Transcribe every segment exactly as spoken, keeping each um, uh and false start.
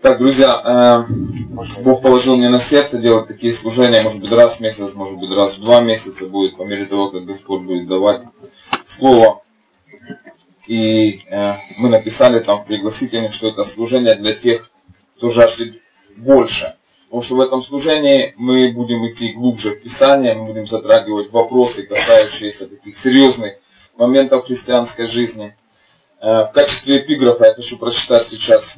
Так, друзья, э, Бог положил мне на сердце делать такие служения, может быть, раз в месяц, может быть, раз в два месяца будет, по мере того, как Господь будет давать Слово. И э, мы написали там в пригласительных, что это служение для тех, кто жаждет больше. Потому что в этом служении мы будем идти глубже в Писание, мы будем затрагивать вопросы, касающиеся таких серьезных моментов христианской жизни. Э, в качестве эпиграфа я хочу прочитать сейчас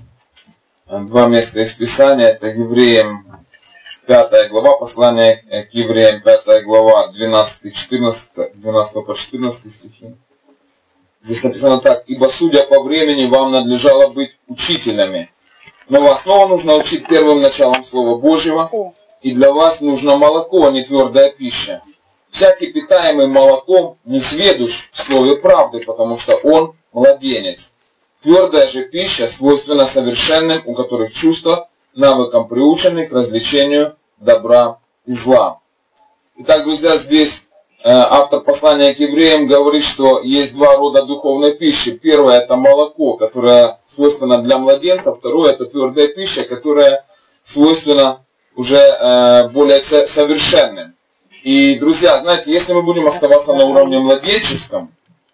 два места из Писания. Это Евреям пятая глава, послание к Евреям пятая глава, двенадцатый-четырнадцатый, двенадцатый по четырнадцатый стихи. Здесь написано так: «Ибо, судя по времени, вам надлежало быть учителями, но вас снова нужно учить первым началом Слова Божьего, и для вас нужно молоко, а не твердая пища. Всякий, питаемый молоком, не сведущ в слове правды, потому что он младенец. Твердая же пища свойственна совершенным, у которых чувства, навыкам приучены к развлечению добра и зла». Итак, друзья, здесь э, автор послания к евреям говорит, что есть два рода духовной пищи. Первое — это молоко, которое свойственно для младенца. Второе — это твердая пища, которая свойственна уже э, более совершенным. И, друзья, знаете, если мы будем оставаться на уровне младенческом,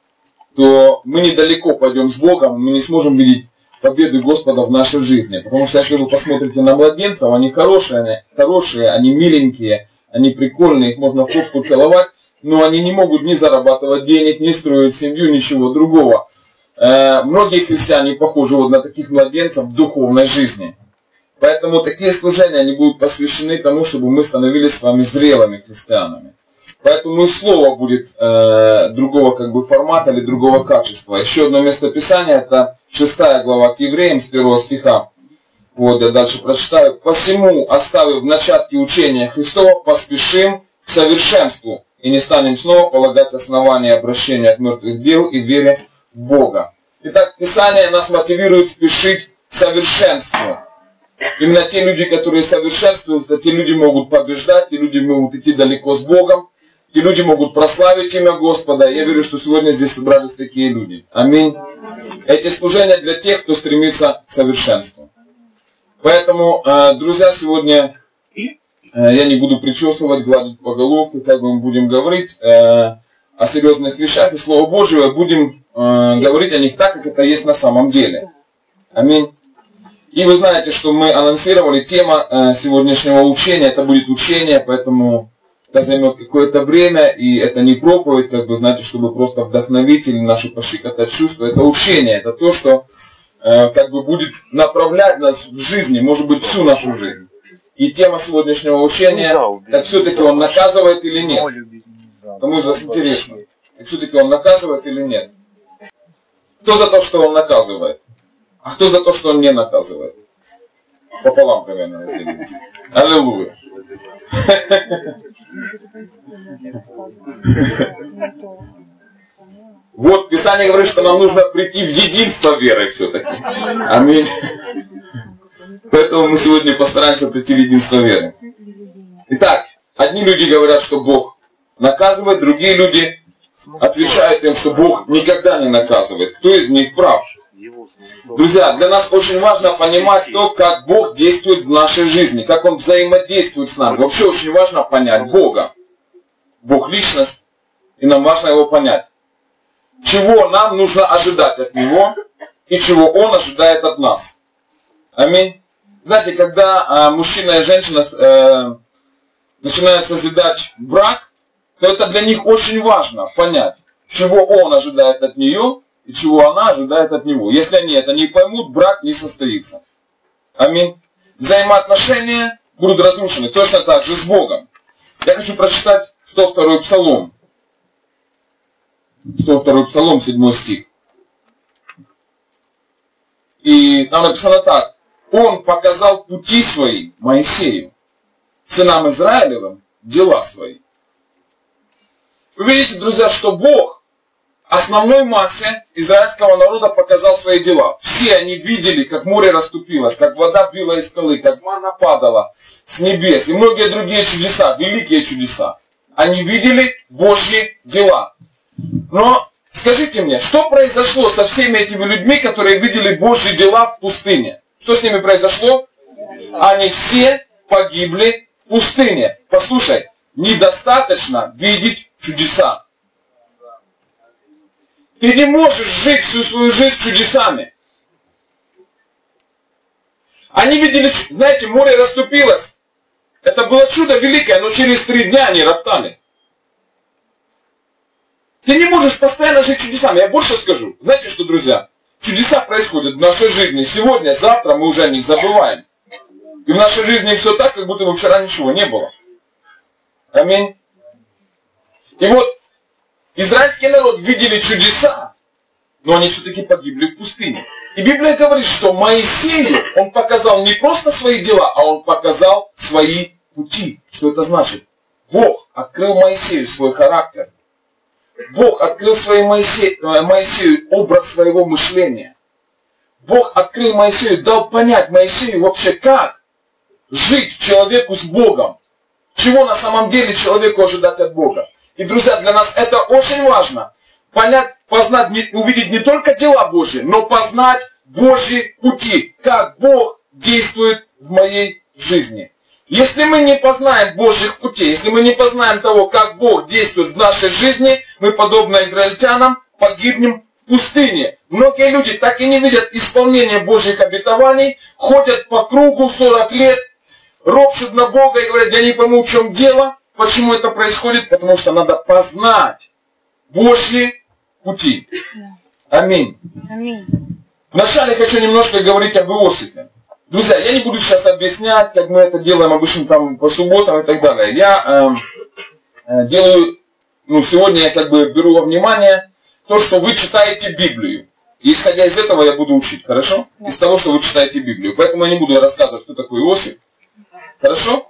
то мы недалеко пойдем с Богом, мы не сможем видеть победы Господа в нашей жизни. Потому что если вы посмотрите на младенцев, они хорошие, они хорошие, они миленькие, они прикольные, их можно в попку целовать, но они не могут ни зарабатывать денег, ни строить семью, ничего другого. Э, многие христиане похожи вот на таких младенцев в духовной жизни. Поэтому такие служения, они будут посвящены тому, чтобы мы становились с вами зрелыми христианами. Поэтому и слово будет э, другого как бы формата или другого качества. Еще одно место Писания, это шестая глава к евреям с первого стиха. Вот я дальше прочитаю. «Посему, оставив в начатке учения Христова, поспешим к совершенству и не станем снова полагать основания обращения от мертвых дел и вере в Бога». Итак, Писание нас мотивирует спешить к совершенству. Именно те люди, которые совершенствуются, те люди могут побеждать, те люди могут идти далеко с Богом. И люди могут прославить имя Господа. Я верю, что сегодня здесь собрались такие люди. Аминь. Эти служения для тех, кто стремится к совершенству. Поэтому, друзья, сегодня я не буду причесывать, гладить по головке, как мы будем говорить о серьезных вещах. И Слово Божие будем говорить о них так, как это есть на самом деле. Аминь. И вы знаете, что мы анонсировали тема сегодняшнего учения. Это будет учение, поэтому это займет какое-то время, и это не проповедь, как бы, знаете, чтобы просто вдохновить или наши пощекотать чувства. Это учение, это то, что э, как бы будет направлять нас в жизни, может быть, всю нашу жизнь. И тема сегодняшнего учения, так все-таки он наказывает или нет? Кому из вас интересно? Так все-таки он наказывает или нет? Кто за то, что он наказывает? А кто за то, что он не наказывает? Пополам примерно разделились. Аллилуйя. Вот Писание говорит, что нам нужно прийти в единство веры все-таки. Аминь. Поэтому мы сегодня постараемся прийти в единство веры. Итак, одни люди говорят, что Бог наказывает, другие люди отвечают им, что Бог никогда не наказывает. Кто из них прав? Друзья, для нас очень важно понимать то, как Бог действует в нашей жизни, как Он взаимодействует с нами. Вообще очень важно понять Бога. Бог — личность, и нам важно Его понять. Чего нам нужно ожидать от Него, и чего Он ожидает от нас. Аминь. Знаете, когда э, мужчина и женщина э, начинают созидать брак, то это для них очень важно понять, чего он ожидает от нее, и чего она ожидает от него. Если они это не поймут, брак не состоится. Аминь. Взаимоотношения будут разрушены точно так же с Богом. Я хочу прочитать сто второй Псалом. сто второй Псалом, седьмой стих. И там написано так. «Он показал пути свои Моисею, сынам Израилевым дела свои». Вы видите, друзья, что Бог основной массе израильского народа показал свои дела. Все они видели, как море расступилось, как вода била из скалы, как манна падала с небес и многие другие чудеса, великие чудеса. Они видели Божьи дела. Но скажите мне, что произошло со всеми этими людьми, которые видели Божьи дела в пустыне? Что с ними произошло? Они все погибли в пустыне. Послушай, недостаточно видеть чудеса. Ты не можешь жить всю свою жизнь чудесами. Они видели, знаете, море расступилось. Это было чудо великое, но через три дня они роптали. Ты не можешь постоянно жить чудесами. Я больше скажу. Знаете что, друзья? Чудеса происходят в нашей жизни. Сегодня, завтра мы уже о них забываем. И в нашей жизни все так, как будто бы вчера ничего не было. Аминь. И вот израильский народ видели чудеса, но они все-таки погибли в пустыне. И Библия говорит, что Моисею он показал не просто свои дела, а он показал свои пути. Что это значит? Бог открыл Моисею свой характер. Бог открыл своей Моисею, Моисею образ своего мышления. Бог открыл Моисею, дал понять Моисею вообще как жить человеку с Богом. Чего на самом деле человеку ожидать от Бога. И, друзья, для нас это очень важно. Понять, познать, увидеть не только дела Божьи, но познать Божьи пути. Как Бог действует в моей жизни. Если мы не познаем Божьих путей, если мы не познаем того, как Бог действует в нашей жизни, мы, подобно израильтянам, погибнем в пустыне. Многие люди так и не видят исполнения Божьих обетований, ходят по кругу сорок лет, ропщут на Бога и говорят, я не пойму, в чем дело, почему это происходит, потому что надо познать Божьи пути. Аминь. Аминь. Вначале хочу немножко говорить об Иосифе. Друзья, я не буду сейчас объяснять, как мы это делаем обычно там по субботам и так далее. Я э, делаю, ну сегодня я как бы беру во внимание то, что вы читаете Библию. И исходя из этого я буду учить, хорошо? Да. Из того, что вы читаете Библию. Поэтому я не буду рассказывать, кто такой Иосиф. Хорошо?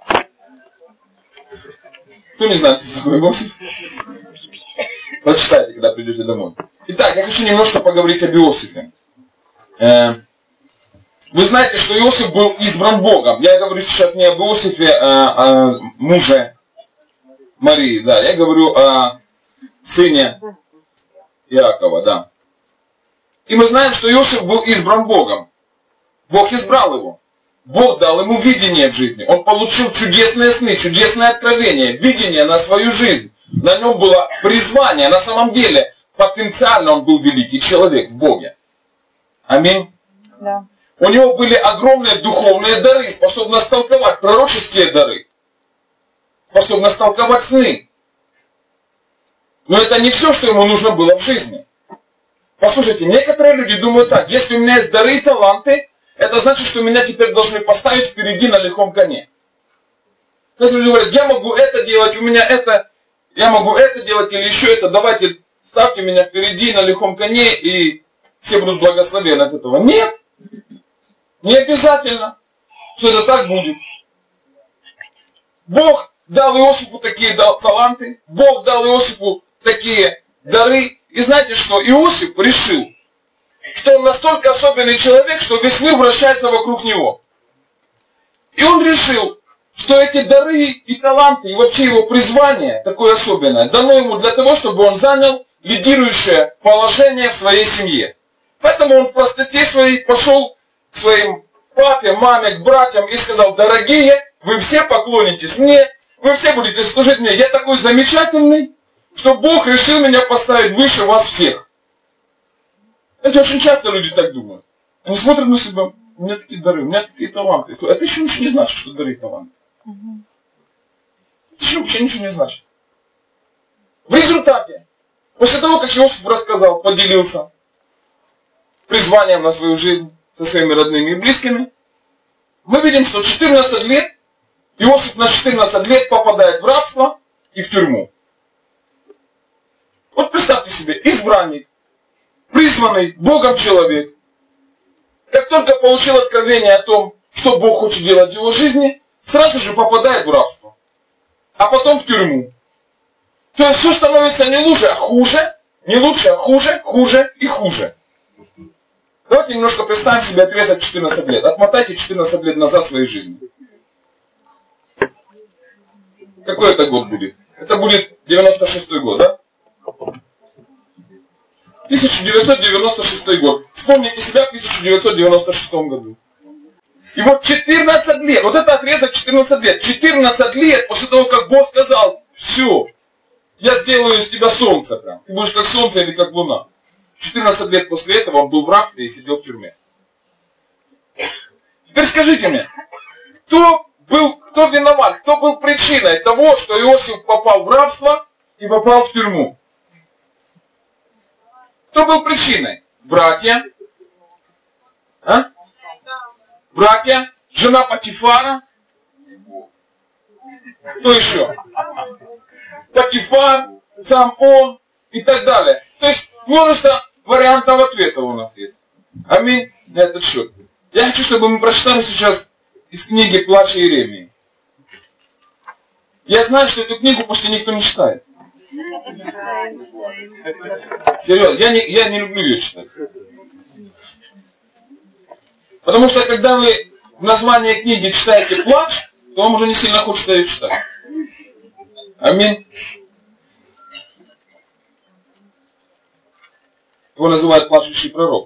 Кто не знает, кто такой Иосиф? Прочитайте, когда придете домой. Итак, я хочу немножко поговорить об Иосифе. Э, Вы знаете, что Иосиф был избран Богом. Я говорю сейчас не об Иосифе, а о муже Марии, да. Я говорю о сыне Иакова, да. И мы знаем, что Иосиф был избран Богом. Бог избрал его. Бог дал ему видение в жизни. Он получил чудесные сны, чудесное откровение, видение на свою жизнь. На нем было призвание. На самом деле, потенциально он был великий человек в Боге. Аминь. Да. У него были огромные духовные дары, способность толковать пророческие дары, способность толковать сны. Но это не все, что ему нужно было в жизни. Послушайте, некоторые люди думают так, если у меня есть дары и таланты, это значит, что меня теперь должны поставить впереди на лихом коне. Некоторые люди говорят, я могу это делать, у меня это, я могу это делать или еще это, давайте ставьте меня впереди на лихом коне, и все будут благословены от этого. Нет. Не обязательно, что это так будет. Бог дал Иосифу такие таланты, Бог дал Иосифу такие дары. И знаете что? Иосиф решил, что он настолько особенный человек, что весь мир вращается вокруг него. И он решил, что эти дары и таланты, и вообще его призвание, такое особенное, дано ему для того, чтобы он занял лидирующее положение в своей семье. Поэтому он в простоте своей пошел к своим папе, маме, к братьям и сказал, дорогие, вы все поклонитесь мне, вы все будете служить мне. Я такой замечательный, что Бог решил меня поставить выше вас всех. Знаете, очень часто люди так думают. Они смотрят на себя, у меня такие дары, у меня такие таланты. Это еще ничего не значит, что дары и таланты. Это еще вообще ничего не значит. В результате, после того, как Иосиф рассказал, поделился призванием на свою жизнь, со своими родными и близкими, мы видим, что четырнадцать лет, Иосиф на четырнадцать лет попадает в рабство и в тюрьму. Вот представьте себе, избранник, призванный Богом человек, как только получил откровение о том, что Бог хочет делать в его жизни, сразу же попадает в рабство, а потом в тюрьму. То есть все становится не лучше, а хуже, не лучше, а хуже, хуже и хуже. Давайте немножко представим себе отрезок четырнадцать лет. Отмотайте четырнадцать лет назад своей жизни. Какой это год будет? Это будет девяносто шестой год, да? тысяча девятьсот девяносто шестой год. Вспомните себя в тысяча девятьсот девяносто шестом году. И вот четырнадцать лет, вот это отрезок четырнадцать лет. четырнадцать лет после того, как Бог сказал, все, я сделаю из тебя солнце прям. Ты будешь как солнце или как луна. четырнадцать лет после этого он был в рабстве и сидел в тюрьме. Теперь скажите мне, кто был, кто виноват, кто был причиной того, что Иосиф попал в рабство и попал в тюрьму? Кто был причиной? Братья? А? Братья? Жена Патифара? Кто еще? Патифар, сам он и так далее. То есть множество вариантов ответа у нас есть. Аминь на этот счет. Я хочу, чтобы мы прочитали сейчас из книги «Плач Иеремии». Я знаю, что эту книгу почти никто не читает. Серьезно, я не, я не люблю ее читать. Потому что когда вы в названии книги читаете «Плач», то вам уже не сильно хочется ее читать. Аминь. Его называют «Плачущий пророк».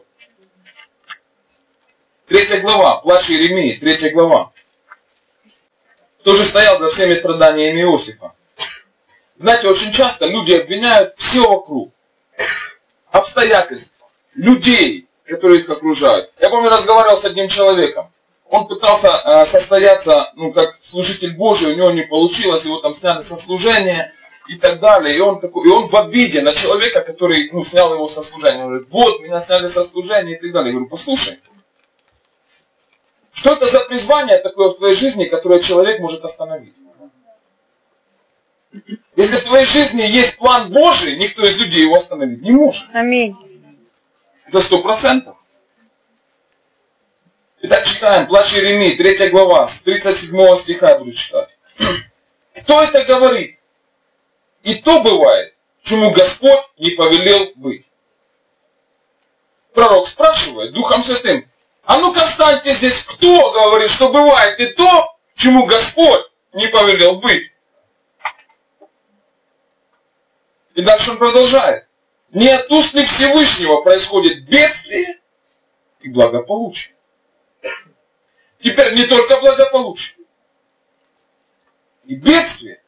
Третья глава, «Плач Иеремии», третья глава. Кто же стоял за всеми страданиями Иосифа? Знаете, очень часто люди обвиняют все вокруг. Обстоятельства, людей, которые их окружают. Я помню, разговаривал с одним человеком. Он пытался э, состояться, ну, как служитель Божий, у него не получилось, его там сняли со служения и так далее. И он, такой, и он в обиде на человека, который, ну, снял его со служения. Он говорит, вот, меня сняли со служения и так далее. Я говорю, послушай, что это за призвание такое в твоей жизни, которое человек может остановить? Если в твоей жизни есть план Божий, никто из людей его остановить не может. Аминь. Это сто процентов. Итак, читаем, «Плач Иеремии», третья глава, с тридцать седьмого стиха я буду читать. Кто это говорит? И то бывает, чему Господь не повелел быть. Пророк спрашивает Духом Святым, а ну-ка встаньте здесь, кто говорит, что бывает и то, чему Господь не повелел быть. И дальше он продолжает. Не от уст ли Всевышнего происходит бедствие и благополучие. Теперь не только благополучие. И бедствие.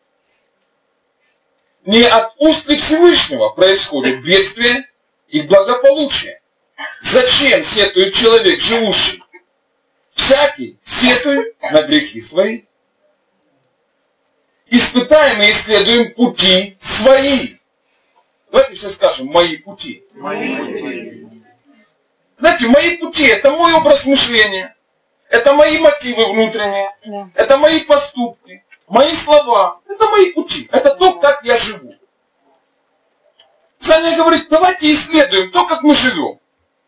Не от уст ли Всевышнего происходит бедствие и благополучие. Зачем сетует человек, живущий? Всякий сетует на грехи свои. Испытаем и исследуем пути свои. Давайте все скажем, мои пути. Мои пути. Знаете, мои пути – это мой образ мышления. Это мои мотивы внутренние. Да. Это мои поступки. Мои слова. Это мои пути. Это то, как я живу. Писание говорит, давайте исследуем то, как мы живем.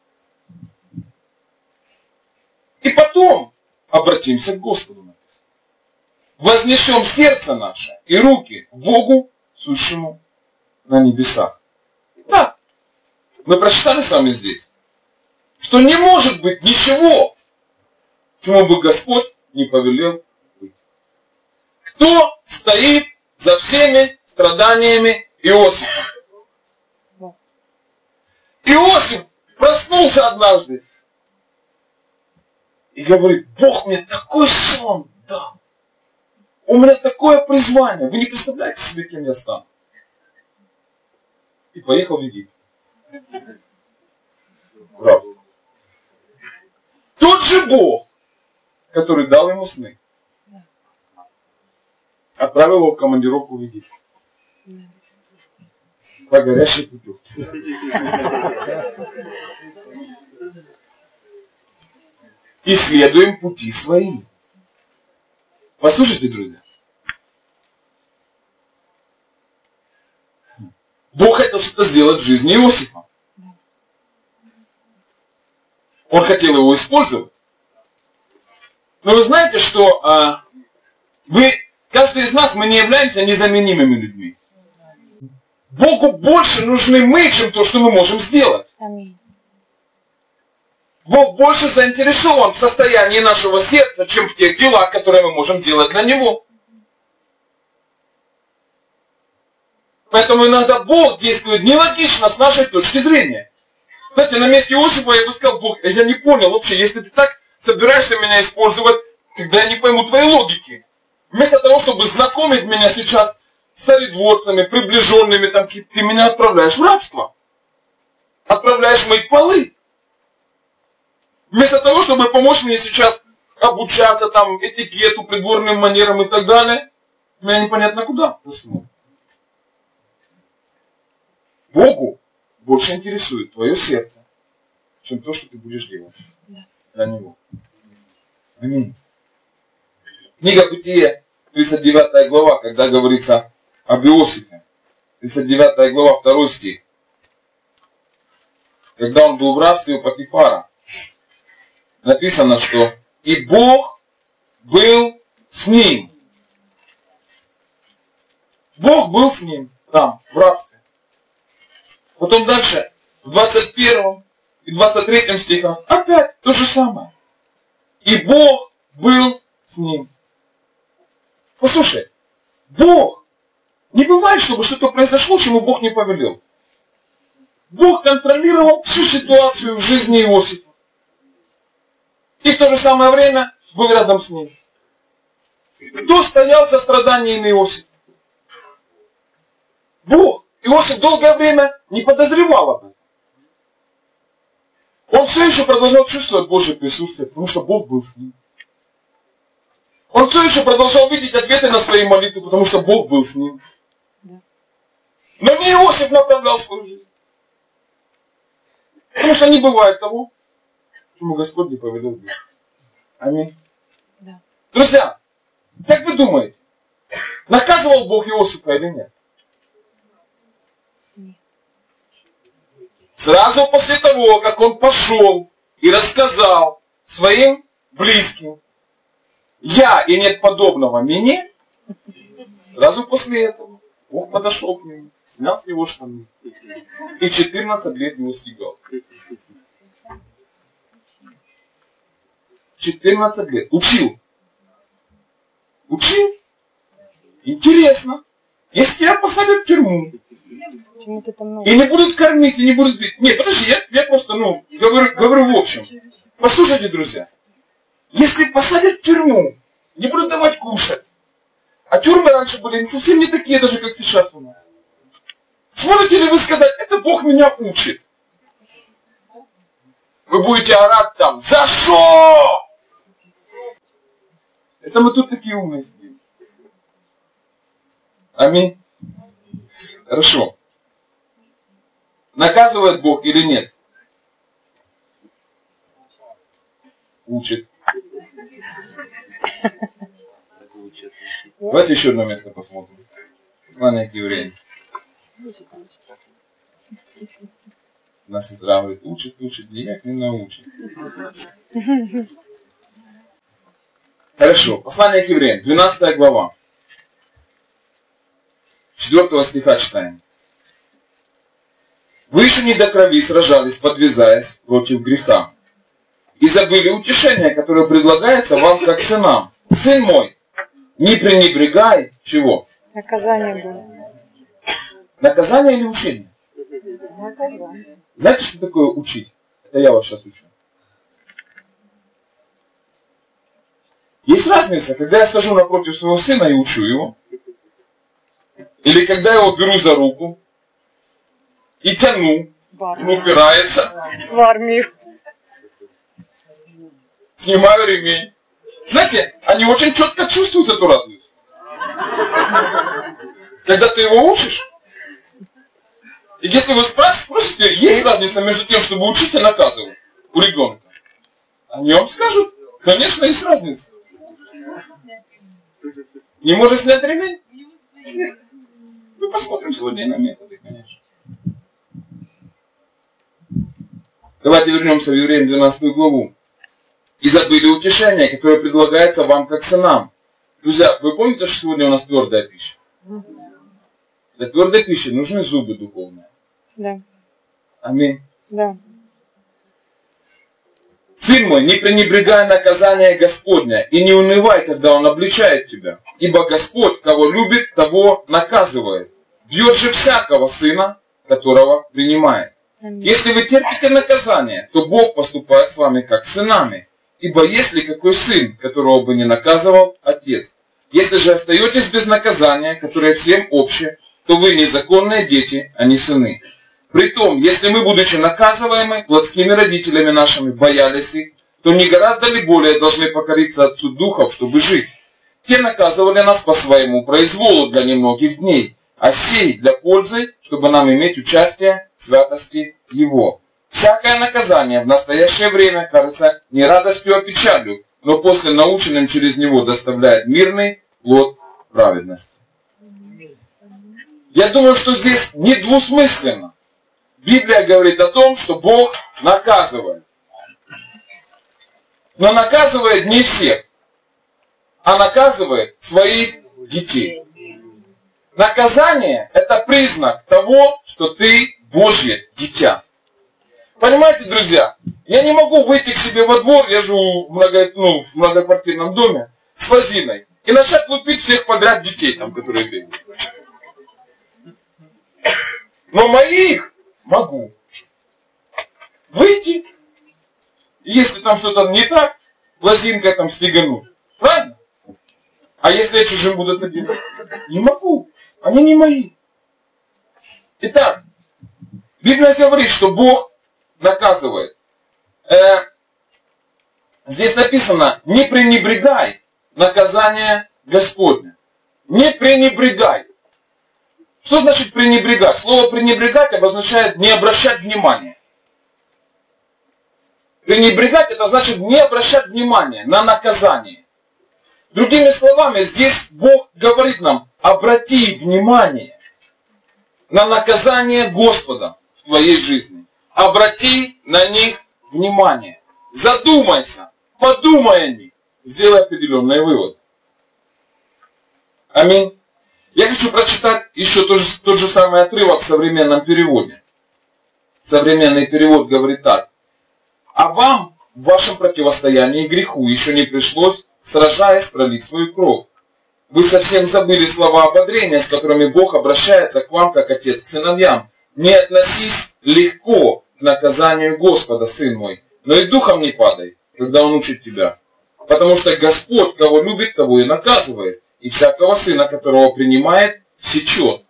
И потом обратимся к Господу. Вознесем сердце наше и руки к Богу, сущему на небесах. Да, мы прочитали с вами здесь, что не может быть ничего, чему бы Господь не повелел быть. Кто стоит за всеми страданиями Иосифа? Иосиф проснулся однажды и говорит, Бог мне такой сон дал. У меня такое призвание. Вы не представляете себе, кем я стану. И поехал в Египет. Правда. Тот же Бог, который дал ему сны, отправил его в командировку в Египет. По горящей путевке. Исследуем пути свои. Послушайте, друзья. Бог хотел что-то сделать в жизни Иосифа. Он хотел его использовать. Но вы знаете, что а, вы, каждый из нас, мы не являемся незаменимыми людьми. Богу больше нужны мы, чем то, что мы можем сделать. Аминь. Бог больше заинтересован в состоянии нашего сердца, чем в тех делах, которые мы можем сделать для Него. Поэтому иногда Бог действует нелогично с нашей точки зрения. Знаете, на месте Иосифа я бы сказал, Бог, я не понял вообще, если ты так собираешься меня использовать, когда я не пойму твоей логики. Вместо того, чтобы знакомить меня сейчас с царедворцами, приближенными, там, ты меня отправляешь в рабство. Отправляешь мыть полы. Вместо того, чтобы помочь мне сейчас обучаться там этикету, придворным манерам и так далее, меня непонятно куда засунул. Богу больше интересует твое сердце, чем то, что ты будешь делать для Него. Аминь. Книга Бытие, тридцать девятая глава, когда говорится об Иосифе. тридцать девятая глава, второй стих. Когда он был в рабстве у Потифара, написано, что «И Бог был с ним». Бог был с ним там, в рабстве. Потом дальше, в двадцать первом и двадцать третьем стихах, опять то же самое. «И Бог был с ним». Послушай, Бог, не бывает, чтобы что-то произошло, чему Бог не повелел. Бог контролировал всю ситуацию в жизни Иосифа. И в то же самое время был рядом с ним. Кто стоял за страданиями Иосифа? Бог. Иосиф долгое время не подозревал об этом. Он все еще продолжал чувствовать Божье присутствие, потому что Бог был с ним. Он все еще продолжал видеть ответы на свои молитвы, потому что Бог был с ним. Но не Иосиф направлял свою жизнь. Потому что не бывает того, чему Господь не повелел Бог. Аминь. Да. Друзья, как вы думаете, наказывал Бог Иосифа или нет? Нет. Сразу после того, как он пошел и рассказал своим близким, я и нет подобного мне, сразу после этого Бог подошел к нему, снял с него штаны и четырнадцать лет его стегал. четырнадцать лет. Учил. Учил? Интересно. Если тебя посадят в тюрьму, и не будут кормить, и не будут бить. Нет, подожди, я, я просто, ну, говорю, говорю в общем. Послушайте, друзья. Если посадят в тюрьму, не будут давать кушать. А тюрьмы раньше были совсем не такие, даже как сейчас у нас. Сможете ли вы сказать, это Бог меня учит? Вы будете орать там, за что? Это мы тут такие умные сидим. Аминь. Хорошо. Наказывает Бог или нет? Учит. Давайте еще одно место посмотрим. Послание к евреям. Наша сестра говорит, учит, учит, никак не научит. Хорошо. Послание к евреям. двенадцатая глава. четвёртого стиха читаем. Вы еще не до крови сражались, подвязаясь против греха. И забыли утешение, которое предлагается вам как сынам. Сын мой, не пренебрегай чего? Наказание было. Наказание или учение? Наказание. Знаете, что такое учить? Это я вас сейчас учу. Есть разница, когда я сажу напротив своего сына и учу его. Или когда я его беру за руку и тяну, он упирается. В армию. Снимаю ремень. Знаете, они очень четко чувствуют эту разницу. Когда ты его учишь, и если вы спросите, есть разница между тем, чтобы учить и наказывать у ребенка, они вам скажут, конечно, есть разница. Не можешь снять ремень? Мы посмотрим сегодня на методы, конечно. Давайте вернемся в Евреям двенадцатую главу. И забыли утешение, которое предлагается вам как сынам. Друзья, вы помните, что сегодня у нас твердая пища? Для твердой пищи нужны зубы духовные. Да. Аминь. Да. Сын мой, не пренебрегай наказание Господня и не унывай, когда Он обличает тебя. Ибо Господь, кого любит, того наказывает. Бьет же всякого сына, которого принимает. Аминь. Если вы терпите наказание, то Бог поступает с вами как с сынами. Ибо есть ли какой сын, которого бы не наказывал отец? Если же остаетесь без наказания, которое всем общее, то вы незаконные дети, а не сыны. Притом, если мы, будучи наказываемы плотскими родителями нашими, боялись их, то не гораздо ли более должны покориться Отцу Духов, чтобы жить? Те наказывали нас по своему произволу для немногих дней, а сей для пользы, чтобы нам иметь участие в святости Его. Всякое наказание в настоящее время кажется не радостью, а печалью, но после наученным через него доставляет мирный плод праведности. Я думаю, что здесь недвусмысленно. Библия говорит о том, что Бог наказывает. Но наказывает не всех, а наказывает своих детей. Наказание – это признак того, что ты Божье дитя. Понимаете, друзья, я не могу выйти к себе во двор, я живу в, много, ну, в многоквартирном доме, с лозиной, и начать лупить всех подряд детей, там, которые бегают. Но моих могу выйти, и если там что-то не так, лозинкой там стегануть. Правильно? А если я чужим буду это делать? Не могу. Они не мои. Итак, Библия говорит, что Бог наказывает. Э, здесь написано, не пренебрегай наказание Господне. Не пренебрегай. Что значит пренебрегать? Слово пренебрегать обозначает не обращать внимания. Пренебрегать это значит не обращать внимания на наказание. Другими словами, здесь Бог говорит нам, обрати внимание на наказание Господа в твоей жизни. Обрати на них внимание. Задумайся, подумай о них, сделай определенный вывод. Аминь. Я хочу прочитать еще тот же, тот же самый отрывок в современном переводе. Современный перевод говорит так. А вам в вашем противостоянии греху еще не пришлось, сражаясь, пролить свою кровь. Вы совсем забыли слова ободрения, с которыми Бог обращается к вам, как отец к сыновьям. Не относись легко к наказанию Господа, сын мой, но и духом не падай, когда Он учит тебя. Потому что Господь, кого любит, того и наказывает, и всякого сына, которого принимает, сечет.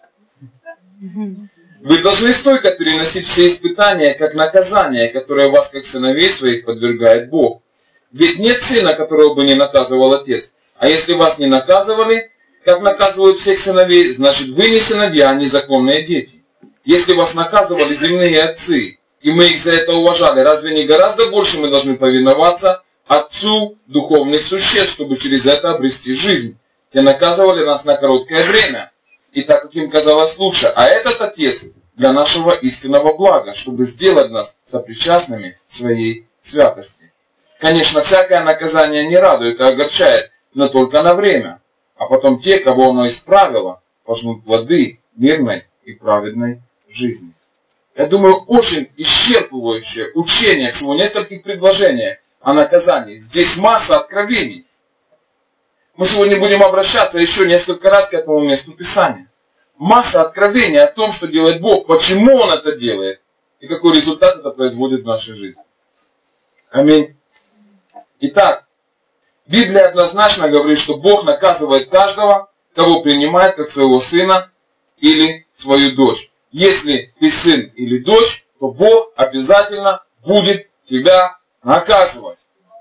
Вы должны стойко переносить все испытания, как наказание, которое вас, как сыновей своих, подвергает Бог. Ведь нет сына, которого бы не наказывал отец. А если вас не наказывали, как наказывают всех сыновей, значит вы не сыновья, а незаконные дети. Если вас наказывали земные отцы, и мы их за это уважали, разве не гораздо больше мы должны повиноваться Отцу духовных существ, чтобы через это обрести жизнь? Те наказывали нас на короткое время, и так, как им казалось лучше. А этот Отец для нашего истинного блага, чтобы сделать нас сопричастными своей святости. Конечно, всякое наказание не радует и огорчает, но только на время. А потом те, кого оно исправило, пожнут плоды мирной и праведной жизни. Я думаю, очень исчерпывающее учение, всего нескольких предложений о наказании. Здесь масса откровений. Мы сегодня будем обращаться еще несколько раз к этому месту Писания. Масса откровений о том, что делает Бог, почему Он это делает, и какой результат это производит в нашей жизни. Аминь. Итак, Библия однозначно говорит, что Бог наказывает каждого, кого принимает как своего сына или свою дочь. Если ты сын или дочь, то Бог обязательно будет тебя наказывать.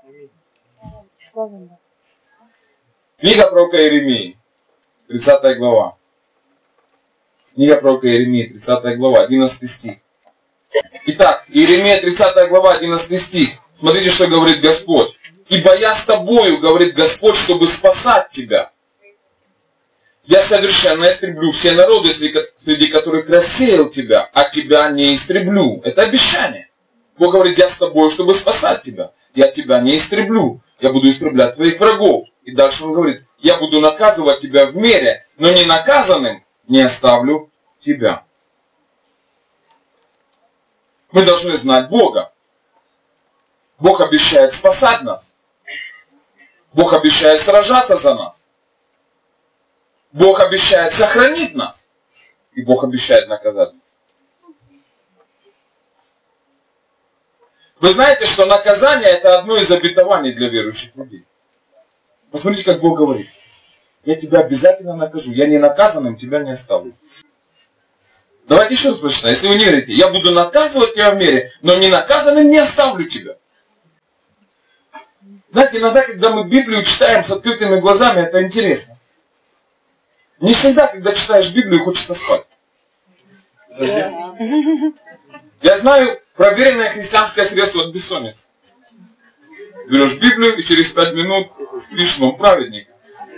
Книга пророка Иеремии, тридцатая глава. Книга пророка Иеремии, тридцатая глава, одиннадцатый стих. Итак, Иеремия, тридцатая глава, одиннадцатый стих. Смотрите, что говорит Господь. «Ибо я с тобою, говорит Господь, чтобы спасать тебя. Я совершенно истреблю все народы, среди которых рассеял тебя, а тебя не истреблю». Это обещание. Бог говорит, я с тобой, чтобы спасать тебя. Я тебя не истреблю. Я буду истреблять твоих врагов. И дальше он говорит, я буду наказывать тебя в мере, но не наказанным не оставлю тебя. Мы должны знать Бога. Бог обещает спасать нас. Бог обещает сражаться за нас. Бог обещает сохранить нас. И Бог обещает наказать нас. Вы знаете, что наказание это одно из обетований для верующих людей. Посмотрите, как Бог говорит. Я тебя обязательно накажу. Я не наказанным тебя не оставлю. Давайте еще раз прочитаем. Если вы не верите, я буду наказывать тебя в мире, но не наказанным не оставлю тебя. Знаете, иногда, когда мы Библию читаем с открытыми глазами, это интересно. Не всегда, когда читаешь Библию, хочется спать. Да. Я знаю проверенное христианское средство от бессонницы. Берешь Библию и через пять минут спишь сном праведника.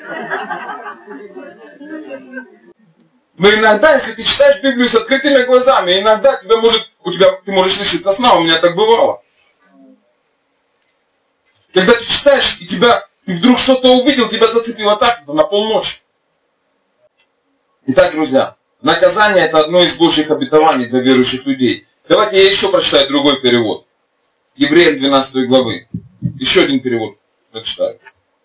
Но иногда, если ты читаешь Библию с открытыми глазами, иногда тебя может, у тебя, ты можешь лишиться сна, у меня так бывало. Когда ты читаешь, и тебя, и вдруг что-то увидел, тебя зацепило так, на полночи. Итак, друзья, наказание это одно из Божьих обетований для верующих людей. Давайте я еще прочитаю другой перевод. Евреям двенадцатой главы. Еще один перевод прочитаю.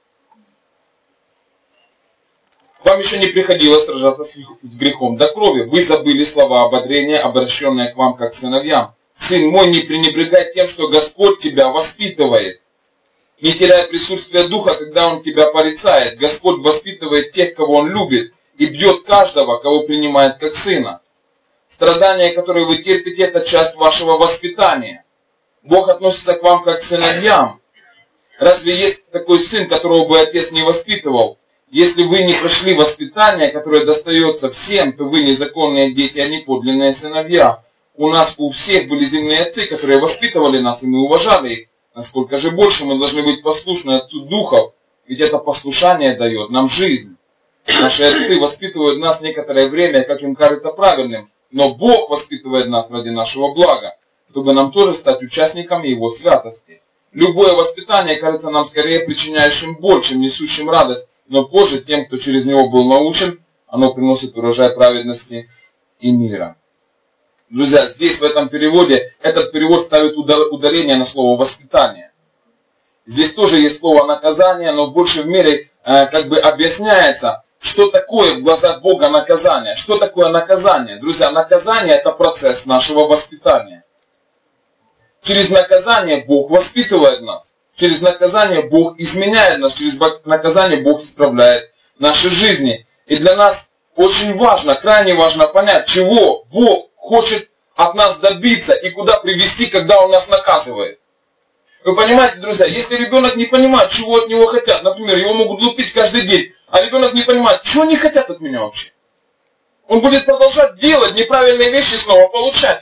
Вам еще не приходилось сражаться с грехом до крови. Вы забыли слова ободрения, обращенные к вам как сыновьям. Сын мой, не пренебрегай тем, что Господь тебя воспитывает. Не теряй присутствие духа, когда Он тебя порицает. Господь воспитывает тех, кого Он любит, и бьет каждого, кого принимает как сына. Страдания, которые вы терпите, это часть вашего воспитания. Бог относится к вам как к сыновьям. Разве есть такой сын, которого бы отец не воспитывал? Если вы не прошли воспитание, которое достается всем, то вы незаконные дети, а не подлинные сыновья. У нас у всех были земные отцы, которые воспитывали нас, и мы уважали их. Насколько же больше мы должны быть послушны Отцу Духов, ведь это послушание дает нам жизнь. Наши отцы воспитывают нас некоторое время, как им кажется правильным, но Бог воспитывает нас ради нашего блага, чтобы нам тоже стать участниками Его святости. Любое воспитание кажется нам скорее причиняющим боль, чем несущим радость, но позже тем, кто через него был научен, оно приносит урожай праведности и мира. Друзья, здесь в этом переводе, этот перевод ставит ударение на слово воспитание. Здесь тоже есть слово наказание, но больше в мире э, как бы объясняется, что такое в глазах Бога наказание. Что такое наказание? Друзья, наказание это процесс нашего воспитания. Через наказание Бог воспитывает нас. Через наказание Бог изменяет нас. Через наказание Бог исправляет наши жизни. И для нас очень важно, крайне важно понять, чего Бог хочет от нас добиться и куда привести, когда Он нас наказывает. Вы понимаете, друзья, если ребенок не понимает, чего от него хотят, например, его могут лупить каждый день, а ребенок не понимает, чего они хотят от меня вообще. Он будет продолжать делать неправильные вещи и снова получать.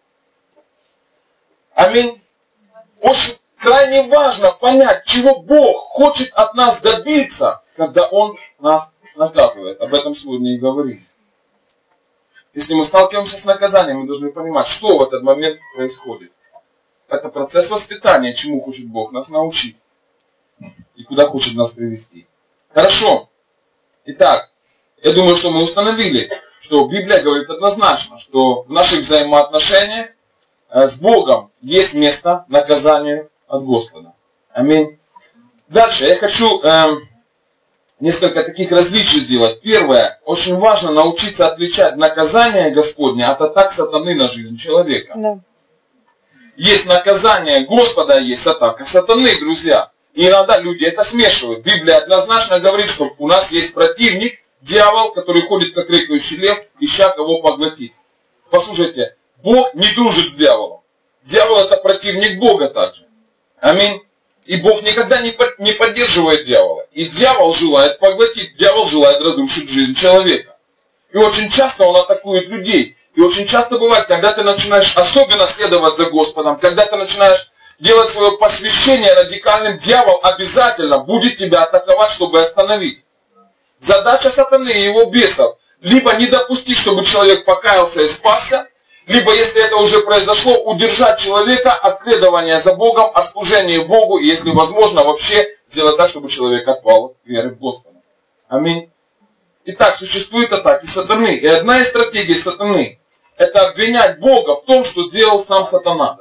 Аминь. Очень крайне важно понять, чего Бог хочет от нас добиться, когда Он нас наказывает. Об этом сегодня и говорим. Если мы сталкиваемся с наказанием, мы должны понимать, что в этот момент происходит. Это процесс воспитания, чему хочет Бог нас научить и куда хочет нас привести. Хорошо. Итак, я думаю, что мы установили, что Библия говорит однозначно, что в наших взаимоотношениях с Богом есть место наказанию от Господа. Аминь. Дальше я хочу э, несколько таких различий сделать. Первое. Очень важно научиться отличать наказание Господне от атак сатаны на жизнь человека. Да. Есть наказание Господа, есть атака сатаны, друзья. И иногда люди это смешивают. Библия однозначно говорит, что у нас есть противник, дьявол, который ходит как рыкающий лев, ища кого поглотить. Послушайте, Бог не дружит с дьяволом. Дьявол это противник Бога также. Аминь. И Бог никогда не поддерживает дьявола. И дьявол желает поглотить, дьявол желает разрушить жизнь человека. И очень часто он атакует людей. И очень часто бывает, когда ты начинаешь особенно следовать за Господом, когда ты начинаешь делать свое посвящение радикальным, дьявол обязательно будет тебя атаковать, чтобы остановить. Задача сатаны и его бесов либо не допустить, чтобы человек покаялся и спасся, либо, если это уже произошло, удержать человека от следования за Богом, от служения Богу, и, если возможно, вообще сделать так, чтобы человек отпал от веры в Господа. Аминь. Итак, существуют атаки сатаны. И одна из стратегий сатаны – это обвинять Бога в том, что сделал сам сатана.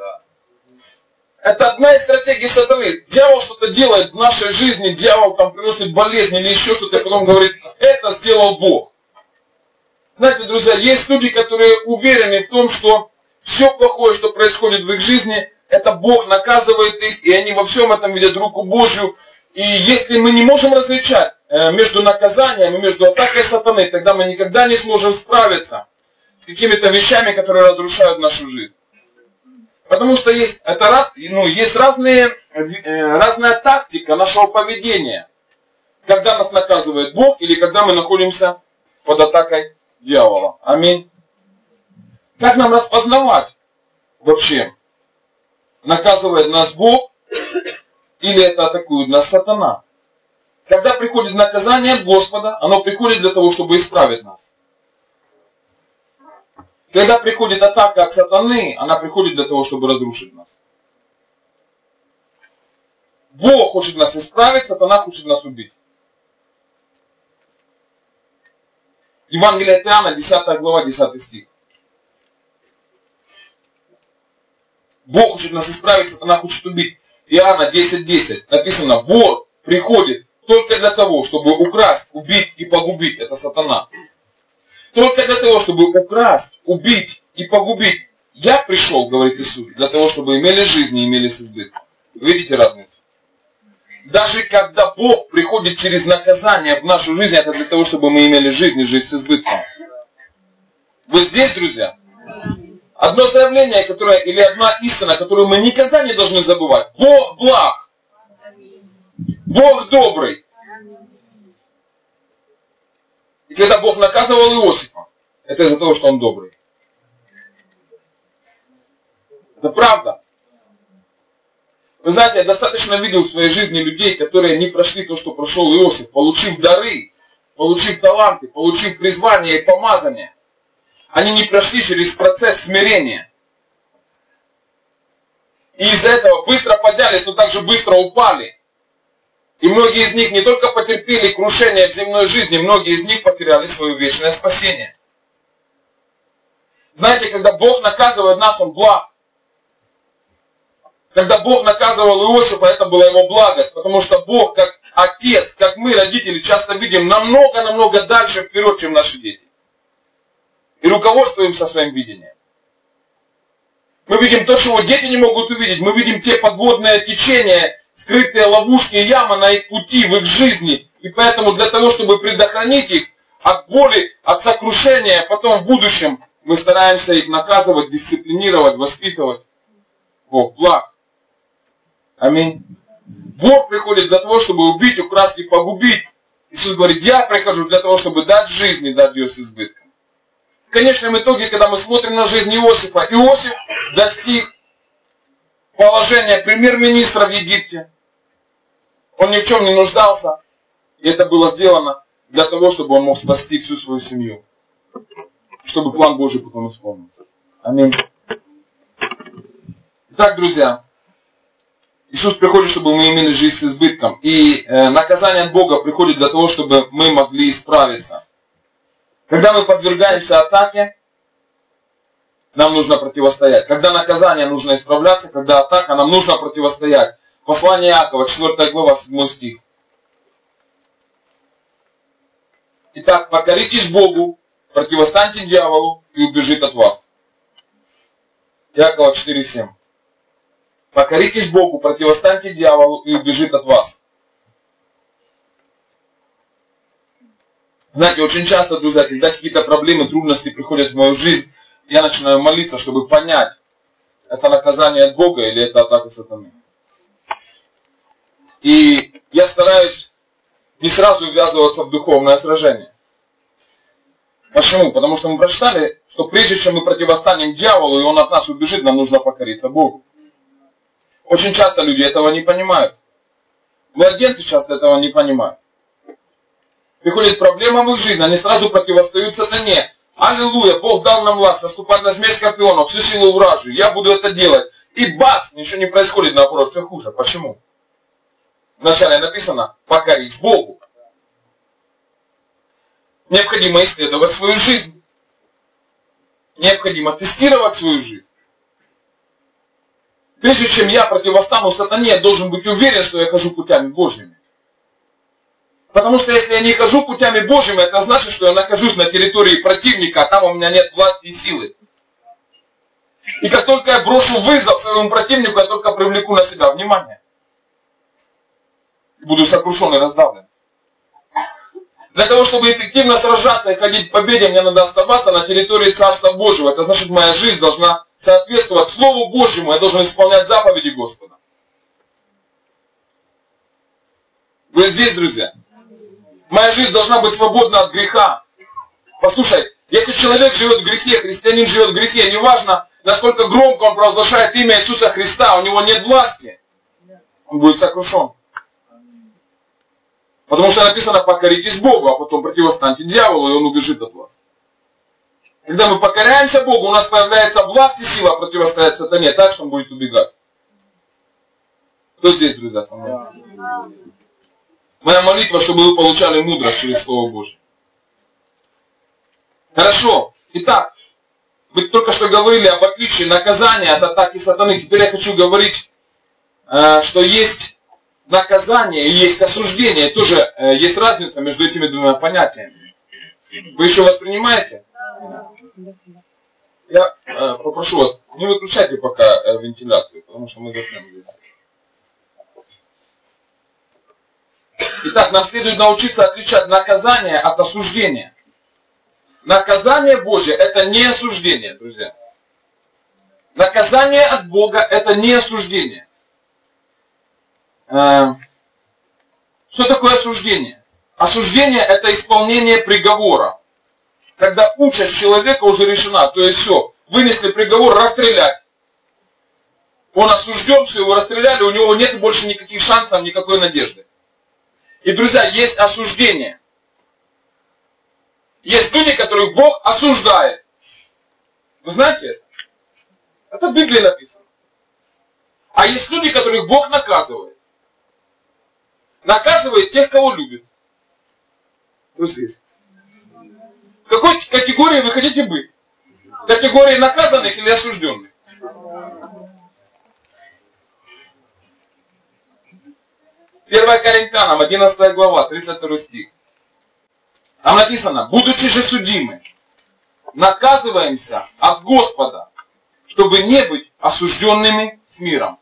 Это одна из стратегий сатаны. Дьявол что-то делает в нашей жизни, дьявол там приносит болезнь или еще что-то, и потом говорит, это сделал Бог. Знаете, друзья, есть люди, которые уверены в том, что все плохое, что происходит в их жизни, это Бог наказывает их, и они во всем этом видят руку Божью. И если мы не можем различать между наказанием и между атакой сатаны, тогда мы никогда не сможем справиться с какими-то вещами, которые разрушают нашу жизнь. Потому что есть, это, ну, есть разные, разная тактика нашего поведения, когда нас наказывает Бог или когда мы находимся под атакой дьявола. Аминь. Как нам распознавать вообще, наказывает нас Бог или это атакует нас сатана? Когда приходит наказание от Господа, оно приходит для того, чтобы исправить нас. Когда приходит атака от сатаны, она приходит для того, чтобы разрушить нас. Бог хочет нас исправить, сатана хочет нас убить. Евангелие от Иоанна, десятая глава, десятый стих. Бог хочет нас исправить, сатана хочет убить. Иоанна десять десять. Написано, вор приходит только для того, чтобы украсть, убить и погубить. Это сатана. Только для того, чтобы украсть, убить и погубить. Я пришел, говорит Иисус, для того, чтобы имели жизнь и имели с избытком. Видите разницу? Даже когда Бог приходит через наказание в нашу жизнь, это для того, чтобы мы имели жизнь и жизнь с избытком. Вы здесь, друзья? Одно заявление, которое, или одна истина, которую мы никогда не должны забывать. Бог благ. Бог добрый. И когда Бог наказывал Иосифа, это из-за того, что он добрый. Это правда. Вы знаете, я достаточно видел в своей жизни людей, которые не прошли то, что прошел Иосиф, получив дары, получив таланты, получив призвание и помазание. Они не прошли через процесс смирения. И из-за этого быстро поднялись, но также быстро упали. И многие из них не только потерпели крушение в земной жизни, многие из них потеряли свое вечное спасение. Знаете, когда Бог наказывает нас, Он благ. Когда Бог наказывал Иосифа, это была его благость. Потому что Бог, как отец, как мы, родители, часто видим намного-намного дальше вперед, чем наши дети. И руководствуемся своим видением. Мы видим то, чего дети не могут увидеть. Мы видим те подводные течения, скрытые ловушки и ямы на их пути, в их жизни. И поэтому для того, чтобы предохранить их от боли, от сокрушения, потом в будущем мы стараемся их наказывать, дисциплинировать, воспитывать. Бог благ. Аминь. Бог приходит для того, чтобы убить, украсть и погубить. Иисус говорит, я прихожу для того, чтобы дать жизнь и дать ее с избытком. В конечном итоге, когда мы смотрим на жизнь Иосифа, Иосиф достиг положения премьер-министра в Египте. Он ни в чем не нуждался. И это было сделано для того, чтобы он мог спасти всю свою семью. Чтобы план Божий потом исполнился. Аминь. Итак, друзья, Иисус приходит, чтобы мы имели жизнь с избытком. И э, наказание от Бога приходит для того, чтобы мы могли исправиться. Когда мы подвергаемся атаке, нам нужно противостоять. Когда наказание, нужно исправляться. Когда атака, нам нужно противостоять. Послание Иакова, четвёртая глава, седьмой стих. Итак, покоритесь Богу, противостаньте дьяволу и убежит от вас. Иакова четыре семь. Покоритесь Богу, противостаньте дьяволу и убежит от вас. Знаете, очень часто, друзья, когда какие-то проблемы, трудности приходят в мою жизнь, я начинаю молиться, чтобы понять, это наказание от Бога или это атака сатаны. И я стараюсь не сразу ввязываться в духовное сражение. Почему? Потому что мы прочитали, что прежде чем мы противостанем дьяволу, и он от нас убежит, нам нужно покориться Богу. Очень часто люди этого не понимают. Младенцы часто этого не понимают. Приходит проблема в их жизни, они сразу противостоят сатане. Аллилуйя, Бог дал нам власть наступать на змей скорпионов, всю силу вражью, я буду это делать. И бац, ничего не происходит, наоборот, все хуже. Почему? Вначале написано, покорись Богу. Необходимо исследовать свою жизнь. Необходимо тестировать свою жизнь. Прежде чем я противостану сатане, я должен быть уверен, что я хожу путями Божьими. Потому что если я не хожу путями Божьими, это значит, что я нахожусь на территории противника, а там у меня нет власти и силы. И как только я брошу вызов своему противнику, я только привлеку на себя внимание. И буду сокрушен и раздавлен. Для того, чтобы эффективно сражаться и ходить к победе, мне надо оставаться на территории Царства Божьего. Это значит, моя жизнь должна соответствовать Слову Божьему. Я должен исполнять заповеди Господа. Вы здесь, друзья? Моя жизнь должна быть свободна от греха. Послушай, если человек живет в грехе, христианин живет в грехе, неважно, насколько громко он провозглашает имя Иисуса Христа, у него нет власти, он будет сокрушен. Потому что написано, покоритесь Богу, а потом противостаньте дьяволу, и он убежит от вас. Когда мы покоряемся Богу, у нас появляется власть и сила противостоять сатане, так что он будет убегать. Кто здесь, друзья, со мной? Моя молитва, чтобы вы получали мудрость через Слово Божье. Хорошо. Итак, вы только что говорили об отличии наказания от атаки сатаны. Теперь я хочу говорить, что есть наказание и есть осуждение. Тоже есть разница между этими двумя понятиями. Вы еще воспринимаете? Я попрошу вас, не выключайте пока вентиляцию, потому что мы зачем здесь. Итак, нам следует научиться отличать наказание от осуждения. Наказание Божье – это не осуждение, друзья. Наказание от Бога – это не осуждение. Что такое осуждение? Осуждение – это исполнение приговора. Когда участь человека уже решена, то есть все, вынесли приговор расстрелять. Он осужден, все, его расстреляли, у него нет больше никаких шансов, никакой надежды. И, друзья, есть осуждение. Есть люди, которых Бог осуждает. Вы знаете это? Это в Библии написано. А есть люди, которых Бог наказывает. Наказывает тех, кого любит. То есть, в какой категории вы хотите быть? Категории наказанных или осужденных? первое Коринфянам, одиннадцатая глава, тридцать второй стих. Там написано, будучи же судимы, наказываемся от Господа, чтобы не быть осужденными с миром.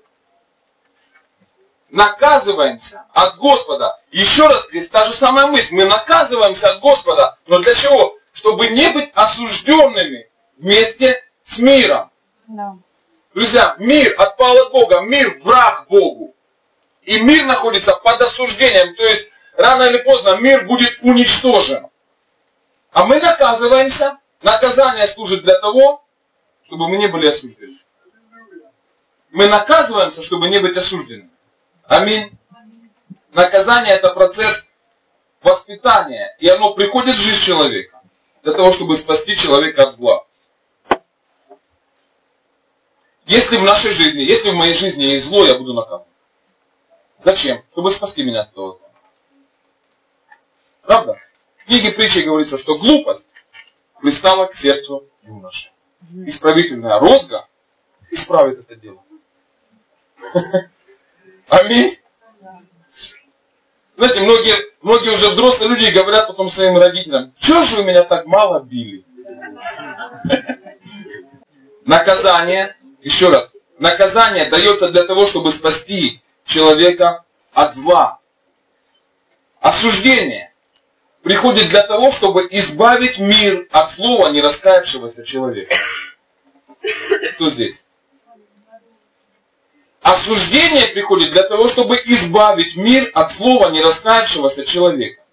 Наказываемся от Господа. Еще раз, здесь та же самая мысль. Мы наказываемся от Господа. Но для чего? Чтобы не быть осужденными вместе с миром. No. Друзья, мир отпал от Бога. Мир враг Богу. И мир находится под осуждением. То есть, рано или поздно мир будет уничтожен. А мы наказываемся. Наказание служит для того, чтобы мы не были осуждены. Мы наказываемся, чтобы не быть осужденными. Аминь. Наказание – это процесс воспитания. И оно приходит в жизнь человека. Для того, чтобы спасти человека от зла. Если в нашей жизни, если в моей жизни есть зло, я буду наказан. Зачем? Чтобы спасти меня от этого зла. Правда? В книге притчи говорится, что глупость пристала к сердцу юноши. Исправительная розга исправит это дело. Аминь. Знаете, многие, многие уже взрослые люди говорят потом своим родителям, чего же вы меня так мало били? Наказание, еще раз, наказание дается для того, чтобы спасти человека от зла. Осуждение приходит для того, чтобы избавить мир от слова нераскаявшегося человека. Кто здесь? Осуждение приходит для того, чтобы избавить мир от слова нераскаявшегося человека.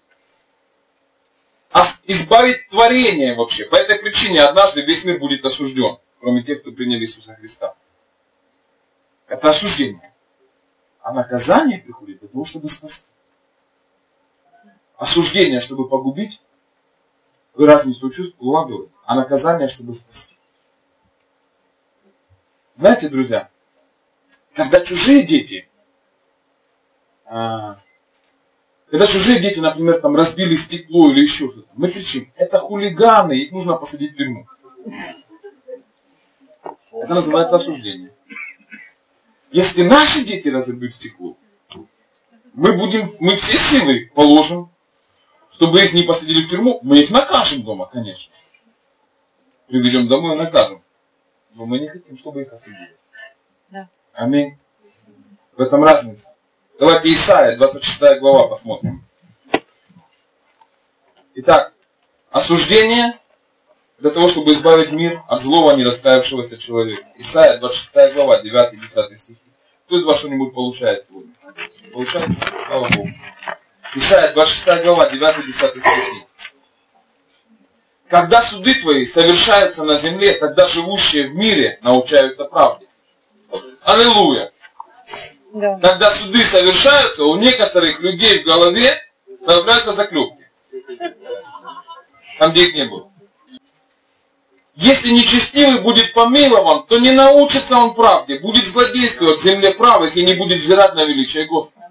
Избавить творение вообще. По этой причине однажды весь мир будет осужден, кроме тех, кто принял Иисуса Христа. Это осуждение. А наказание приходит для того, чтобы спасти. Осуждение, чтобы погубить, вы разницу чувств улавливаете, а наказание, чтобы спасти. Знаете, друзья, когда чужие дети, а, когда чужие дети, например, там разбили стекло или еще что-то, мы кричим, это хулиганы, их нужно посадить в тюрьму. Это называется осуждение. Если наши дети разобьют стекло, мы будем, мы все силы положим, чтобы их не посадили в тюрьму, мы их накажем дома, конечно. Приведем домой и накажем. но мы не хотим, чтобы их осудили. Да. Аминь. В этом разница. Давайте Исайя, двадцать шестая глава, посмотрим. Итак, осуждение для того, чтобы избавить мир от злого нераскаявшегося человека. Исайя, двадцать шестая глава, девятый-десятый стихи. Кто из вас что-нибудь получает сегодня? Получает? Слава Богу. Исайя, двадцать шестая глава, девятый-десятый стихи. Когда суды твои совершаются на земле, тогда живущие в мире научаются правде. Аллилуйя. Да. Когда суды совершаются, у некоторых людей в голове появляются заклепки. Там, где их не было. Если нечестивый будет помилован, то не научится он правде, будет злодействовать в земле правых и не будет взирать на величие Господа.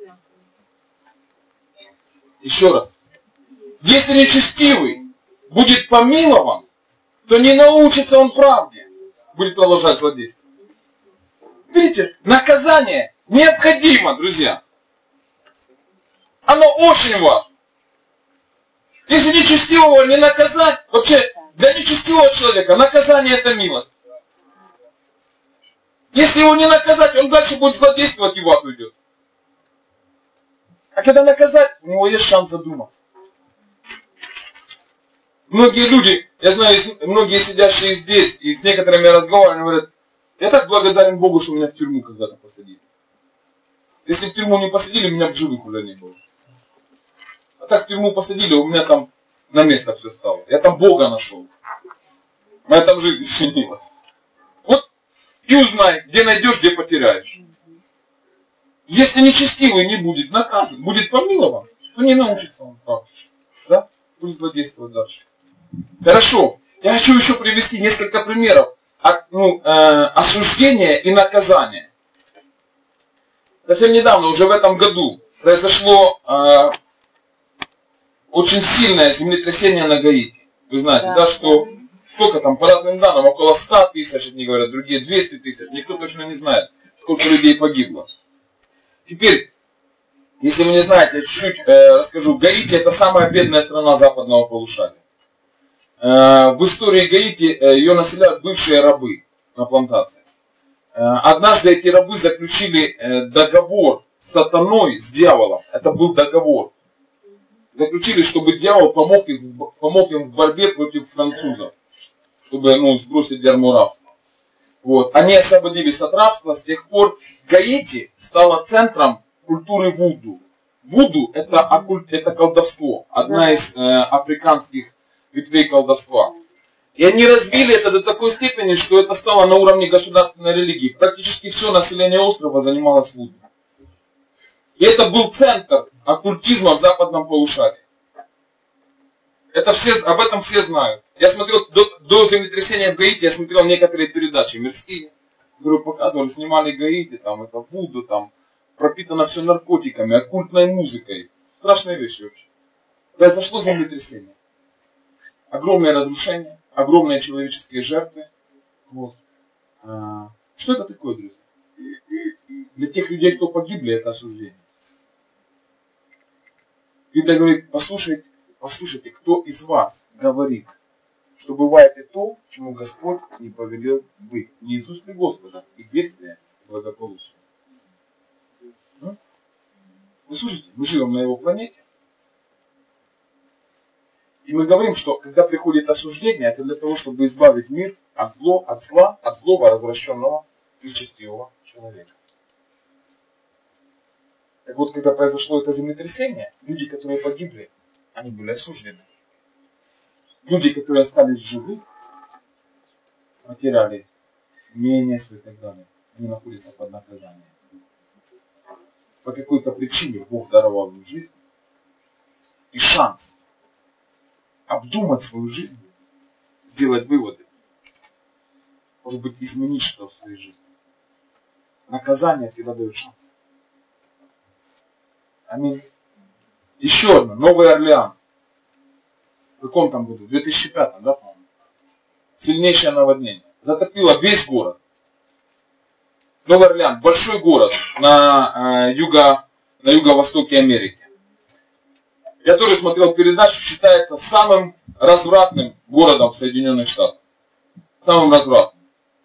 Еще раз. Если нечестивый будет помилован, то не научится он правде, будет продолжать злодейство. Видите, наказание необходимо, друзья. Оно очень важно. Если нечестивого не наказать, вообще для нечестивого человека наказание это милость. Если его не наказать, он дальше будет злодействовать и в ад уйдет. А когда наказать, у него есть шанс задуматься. Многие люди, я знаю, многие сидящие здесь, и с некоторыми я разговариваю, они говорят, я так благодарен Богу, что меня в тюрьму когда-то посадили. Если в тюрьму не посадили, меня в живых уже не было. А так в тюрьму посадили, у меня там на место все стало. Я там Бога нашел. Моя там жизнь изменилась. Вот и узнай, где найдешь, где потеряешь. Если нечестивый не будет наказан, будет помилован, то не научится он правде. Да? Будет злодействовать дальше. Хорошо. Я хочу еще привести несколько примеров от, ну, э, осуждения и наказания. Совсем недавно, уже в этом году, произошло э, очень сильное землетрясение на Гаити. Вы знаете, да, да что сколько там, по разным данным, около ста тысяч, одни говорят, другие двести тысяч. Никто точно не знает, сколько людей погибло. Теперь, если вы не знаете, я чуть-чуть э, расскажу. Гаити это самая бедная страна западного полушария. Э, в истории Гаити э, ее населяют бывшие рабы на плантациях. Э, однажды эти рабы заключили э, договор с сатаной, с дьяволом. Это был договор. Заключили, чтобы дьявол помог им, помог им в борьбе против французов. Чтобы ну, сбросить ярмо рабства. Вот. Они освободились от рабства. С тех пор Гаити стала центром культуры вуду. Вуду это, оккульт, это колдовство. Одна из э, африканских ветвей колдовства. И они развили это до такой степени, что это стало на уровне государственной религии. Практически все население острова занималось вуду. И это был центр оккультизма в западном полушарии. Это все, об этом все знают. Я смотрел, до, до землетрясения в Гаити, я смотрел некоторые передачи мирские, которые показывали, снимали Гаити, там это вуду, там пропитано все наркотиками, оккультной музыкой. Страшные вещи вообще. Произошло землетрясение. Огромное разрушение, огромные человеческие жертвы. Вот. А, что это такое, друзья? Для тех людей, кто погибли, это осуждение. Библия говорит, послушайте, послушайте, кто из вас говорит, что бывает и то, чему Господь не повелел быть. Не Иисус ли Господа и бедствие благополучие. Вы слушайте, мы живем на его планете. И мы говорим, что когда приходит осуждение, это для того, чтобы избавить мир от зла, от зла, от злого, развращенного, нечестивого человека. Так вот, когда произошло это землетрясение, люди, которые погибли, они были осуждены. Люди, которые остались живы, потеряли имение и так далее. Они находятся под наказанием. По какой-то причине Бог даровал им жизнь и шанс обдумать свою жизнь, сделать выводы, может быть, изменить что-то в своей жизни. Наказание всегда дает шанс. Аминь. Еще одно. Новый Орлеан. В каком там году? В две тысячи пятом, да, по-моему? Сильнейшее наводнение. Затопило весь город. Новый Орлеан. Большой город на, э, юго, на юго-востоке Америки. Я тоже смотрел передачу, считается самым развратным городом в Соединенных Штатах. Самым развратным.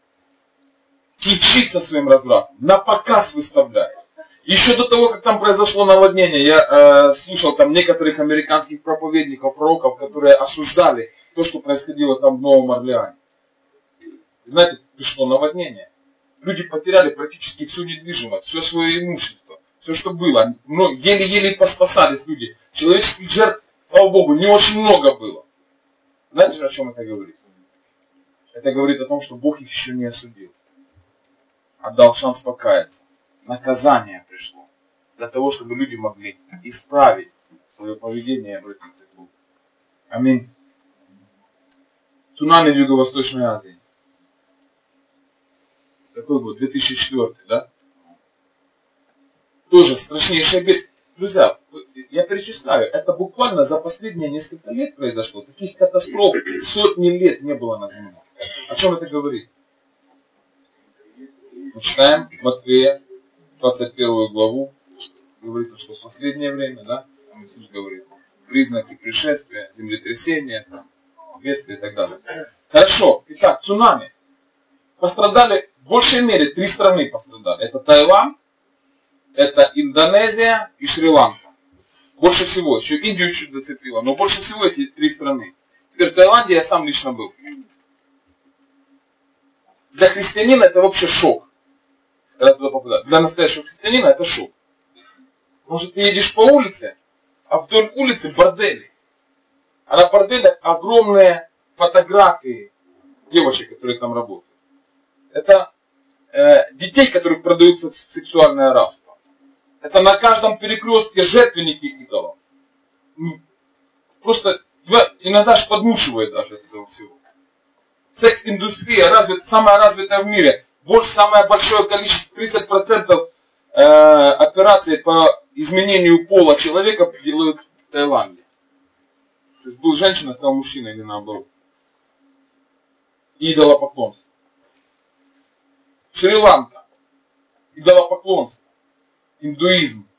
кичится своим развратом, на показ выставляет. Еще до того, как там произошло наводнение, я э, слушал там некоторых американских проповедников, пророков, которые осуждали то, что происходило там в Новом Орлеане. Знаете, пришло наводнение. Люди потеряли практически всю недвижимость, все свое имущество, все, что было. Но еле-еле поспасались люди. Человеческих жертв, слава Богу, не очень много было. Знаете же, о чем это говорит? Это говорит о том, что Бог их еще не осудил. Отдал шанс покаяться. Наказание пришло. Для того, чтобы люди могли исправить свое поведение и обратиться к Богу. Аминь. Цунами в Юго-Восточной Азии. Какой год? две тысячи четвёртый, да? Тоже страшнейшее бедствие. Друзья, я перечисляю, это буквально за последние несколько лет произошло. Таких катастроф сотни лет не было на Земле. О чем это говорит? Мы читаем Матфея, двадцать первую главу. Говорится, что в последнее время, да, там Иисус говорит, признаки пришествия, землетрясения, там, бедствия и так далее. Хорошо, итак, цунами. Пострадали, в большей мере, три страны пострадали. Это Таиланд, это Индонезия и Шри-Ланка. Больше всего, еще Индию чуть зацепило, но больше всего эти три страны. Теперь в Таиланде я сам лично был. Для христианина это вообще шок. Когда туда попадают. Для настоящего христианина это шок. Может, ты едешь по улице, а вдоль улицы бордели. А на борделях огромные фотографии девочек, которые там работают. Это э, детей, которых продаются в сексуальное рабство. Это на каждом перекрестке жертвенники идолов. Просто иногда аж подмушивает даже от этого всего. Секс-индустрия развит, самая развитая в мире. Больше, самое большое количество, тридцать процентов э, операций по изменению пола человека делают в Таиланде. То есть был женщина, стал мужчиной, или наоборот. Идолопоклонство. Шри-Ланка. Идолопоклонство. Индуизм.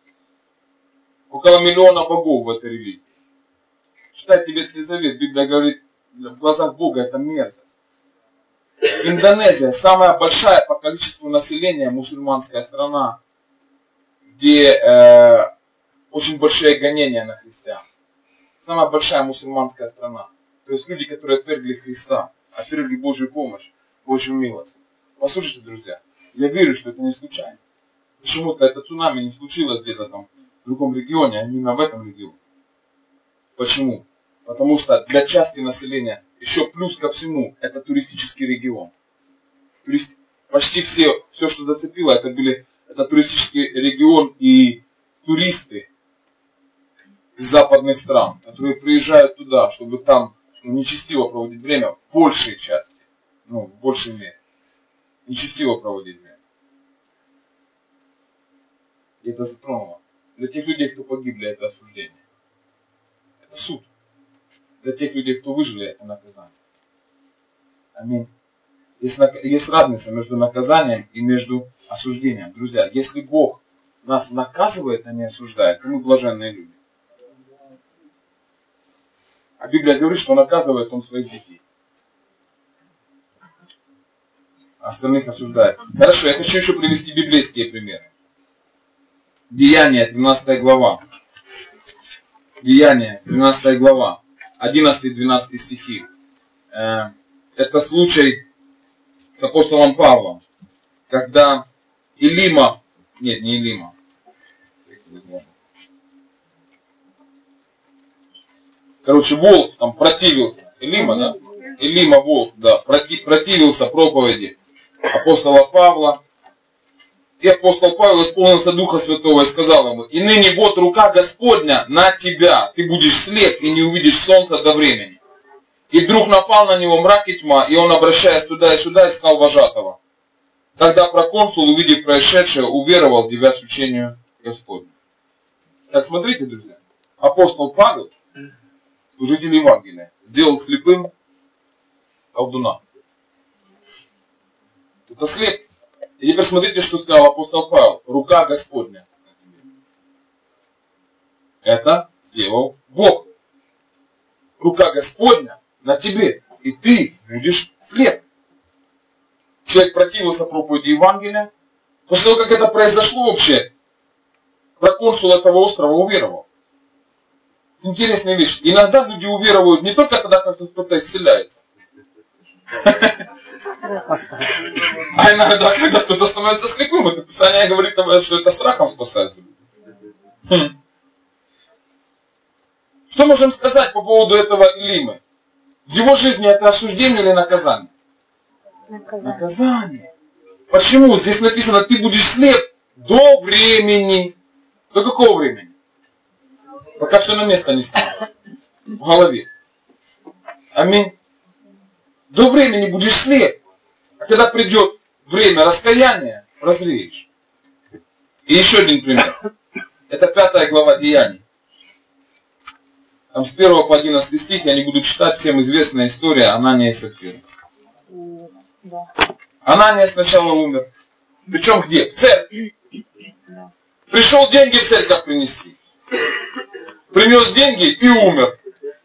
Около миллиона богов в этой религии. Читайте Ветхий Завет, Библия говорит, в глазах Бога это мерзость. Индонезия, самая большая по количеству населения мусульманская страна, где э, очень большие гонения на христиан. Самая большая мусульманская страна. То есть люди, которые отвергли Христа, отвергли Божью помощь, Божью милость. Послушайте, друзья, я верю, что это не случайно. Почему-то это цунами не случилось где-то там в другом регионе, а именно в этом регионе. Почему? Потому что для части населения, еще плюс ко всему, это туристический регион. Турист, почти все, все, что зацепило, это были это туристический регион и туристы из западных стран, которые приезжают туда, чтобы там нечестиво проводить время, в большей части, ну, в большей мере, нечестиво проводить время. И это затронуло. Для тех людей, кто погибли, это осуждение. Это суд. Для тех людей, кто выжили, это наказание. Аминь. Есть, есть разница между наказанием и между осуждением. Друзья, если Бог нас наказывает, а не осуждает, то мы блаженные люди. А Библия говорит, что наказывает Он своих детей. Остальных осуждает. Хорошо, я хочу еще привести библейские примеры. Деяния, тринадцатая глава. Деяния, тринадцатая глава. одиннадцатый-двенадцатый стихи. Это случай с апостолом Павлом, когда Илима, нет, не Илима, короче, волк там противился, Илима, да? Илима, волк, да, противился проповеди апостола Павла. И апостол Павел исполнился Духа Святого и сказал ему: «И ныне вот рука Господня на тебя, ты будешь слеп и не увидишь солнца до времени». И вдруг напал на него мрак и тьма, и он, обращаясь туда и сюда, искал вожатого. Тогда проконсул, увидев происшедшее, уверовал, девясь учению Господню. Так, смотрите, друзья, апостол Павел, служитель Евангелия, сделал слепым колдуна. Это слеп. И теперь смотрите, что сказал апостол Павел. Рука Господня. Это сделал Бог. Рука Господня на тебе. И ты будешь слеп. человек противился проповеди Евангелия. После того, как это произошло вообще, проконсул этого острова уверовал. Интересная вещь. Иногда люди уверовывают не только тогда, когда кто-то исцеляется. А иногда, когда кто-то становится слепым, это Писание говорит, что это страхом спасается. Хм. Что можем сказать по поводу этого Илимы? В его жизни это осуждение или наказание? Наказание. Наказание. Почему? Здесь написано, ты будешь слеп до времени. До какого времени? Пока все на место не станет. В голове. Аминь. До времени будешь слеп. А когда придет время раскаяния, прозреешь. И еще один пример. Это пятая глава Деяний. Там с первого по одиннадцатый стих я не буду читать, всем известная история Анания и Сапфира. Да. Анания сначала умер. Причем где? В церкви. Да. Пришел деньги в церковь принести. Принес деньги и умер.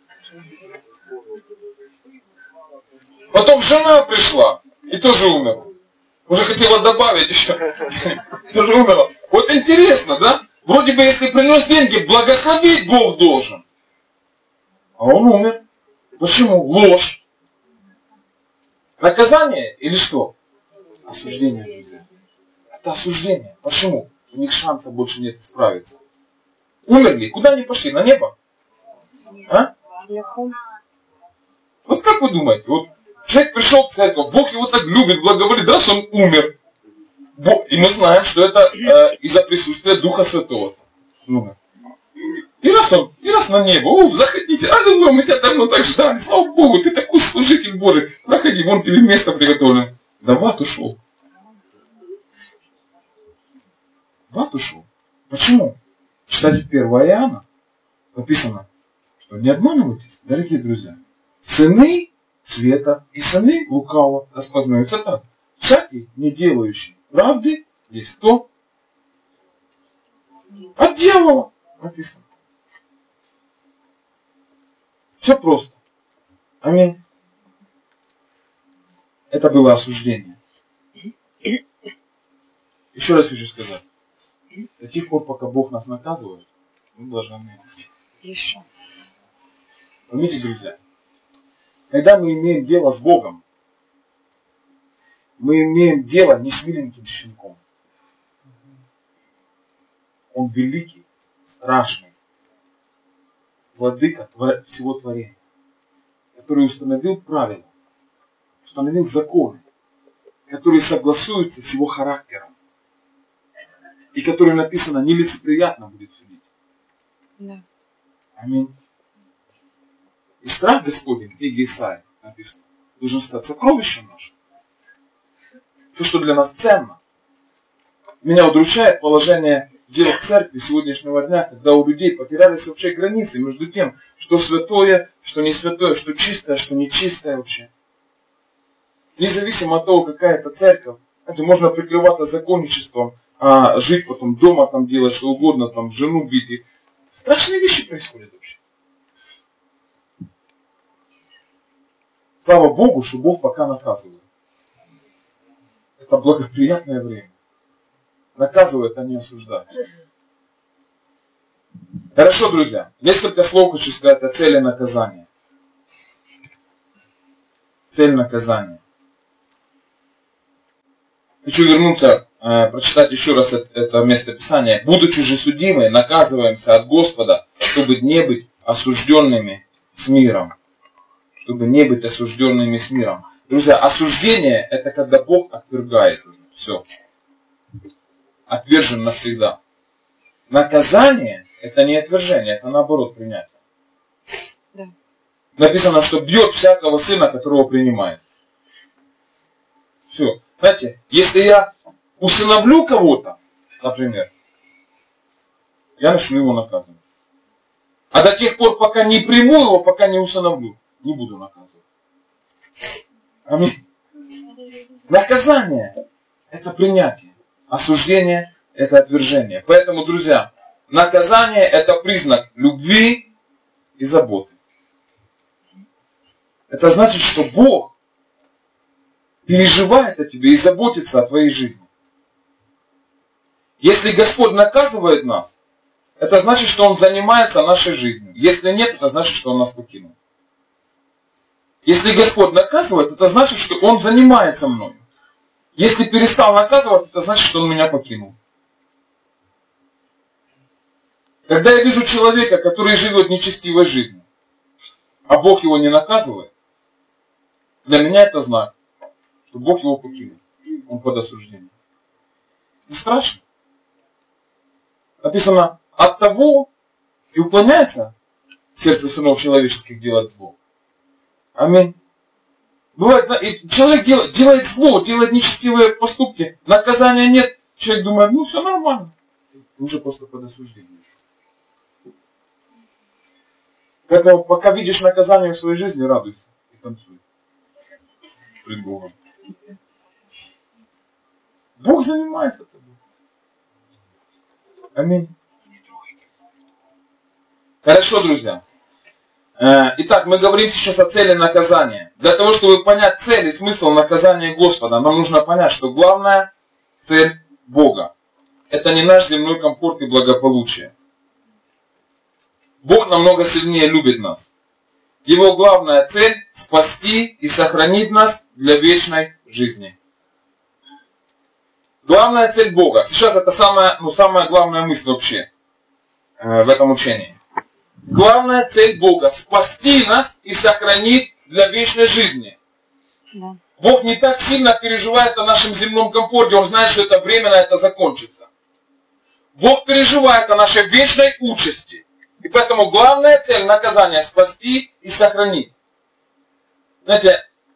Потом жена пришла и тоже умерла. Уже хотела добавить еще. Тоже умерла. Вот интересно, да? Вроде бы если принес деньги, благословить Бог должен. А он умер. Почему? Ложь. Наказание или что? Осуждение, друзья. Это осуждение. Почему? У них шанса больше нет исправиться. Умерли. Куда они пошли? На небо? А? Вот как вы думаете? Вот человек пришел в церковь, Бог его так любит, благоволит, да, что он умер. Бог, и мы знаем, что это э, из-за присутствия Духа Святого. Умер. И раз он, и раз на небо, о, заходите, аллилуйя, мы тебя давно так ждали, слава Богу, ты такой служитель Божий, проходи, вон тебе место приготовлено. Да в ад ушел. В ад ушел. Почему? Читайте первое Иоанна, написано, что не обманывайтесь, дорогие друзья. Сыны света и сыны лукавого распознаются так. Всякий, не делающий правды, есть кто? От дьявола написано. Все просто. Аминь. Это было осуждение. Еще раз хочу сказать. До тех пор, пока Бог нас наказывает, мы должны быть. Еще. Поймите, друзья, когда мы имеем дело с Богом, мы имеем дело не с миленьким щенком. Он великий, страшный, владыка всего творения, который установил правила, установил законы, которые согласуются с его характером, и который написано нелицеприятно будет судить. Да. Аминь. И страх Господень, в книге Исаии написано, должен стать сокровищем нашим. То, что для нас ценно. Меня удручает положение дел в церкви сегодняшнего дня, когда у людей потерялись вообще границы между тем, что святое, что не святое, что чистое, что нечистое вообще. Независимо от того, какая это церковь, знаете, можно прикрываться законничеством, а жить потом дома, там делать что угодно, там жену бить. И страшные вещи происходят вообще. Слава Богу, что Бог пока наказывает. Это благоприятное время. Наказывает, а не осуждает. Хорошо, друзья. Несколько слов хочу сказать о цели наказания. Цель наказания. Хочу вернуться, э, прочитать еще раз это, это местописание. Будучи же судимы, наказываемся от Господа, чтобы не быть осужденными с миром. Чтобы не быть осужденными с миром. Друзья, осуждение это когда Бог отвергает. Все. Отвержен навсегда. Наказание это не отвержение, это наоборот принятие. Да. Написано, что бьет всякого сына, которого принимает. Все. Знаете, если я усыновлю кого-то, например, я начну его наказывать. А до тех пор, пока не приму его, пока не усыновлю, не буду наказывать. Аминь. Наказание – это принятие. Осуждение – это отвержение. Поэтому, друзья, наказание – это признак любви и заботы. Это значит, что Бог переживает о тебе и заботится о твоей жизни. Если Господь наказывает нас, это значит, что Он занимается нашей жизнью. Если нет, это значит, что Он нас покинул. Если Господь наказывает, это значит, что Он занимается мной. Если перестал наказывать, это значит, что Он меня покинул. Когда я вижу человека, который живет нечестивой жизнью, а Бог его не наказывает, для меня это знак, что Бог его покинул. Он под осуждением. Не страшно? Написано, от того и уклоняется сердце сынов человеческих делать зло. Аминь. Бывает, и человек делает, делает зло, делает нечестивые поступки, наказания нет. Человек думает, ну все нормально. Уже просто под осуждением. Поэтому пока видишь наказание в своей жизни, радуйся и танцуй пред Богом. Бог занимается тобой. Аминь. Хорошо, друзья. Итак, мы говорим сейчас о цели наказания. Для того, чтобы понять цель и смысл наказания Господа, нам нужно понять, что главная цель Бога – это не наш земной комфорт и благополучие. Бог намного сильнее любит нас. Его главная цель – спасти и сохранить нас для вечной жизни. Главная цель Бога. Сейчас это самая, ну, самая главная мысль вообще э, в этом учении. Главная цель Бога – спасти нас и сохранить для вечной жизни. Да. Бог не так сильно переживает о нашем земном комфорте, Он знает, что это временно, это закончится. Бог переживает о нашей вечной участи. И поэтому главная цель наказания – спасти и сохранить. Знаете,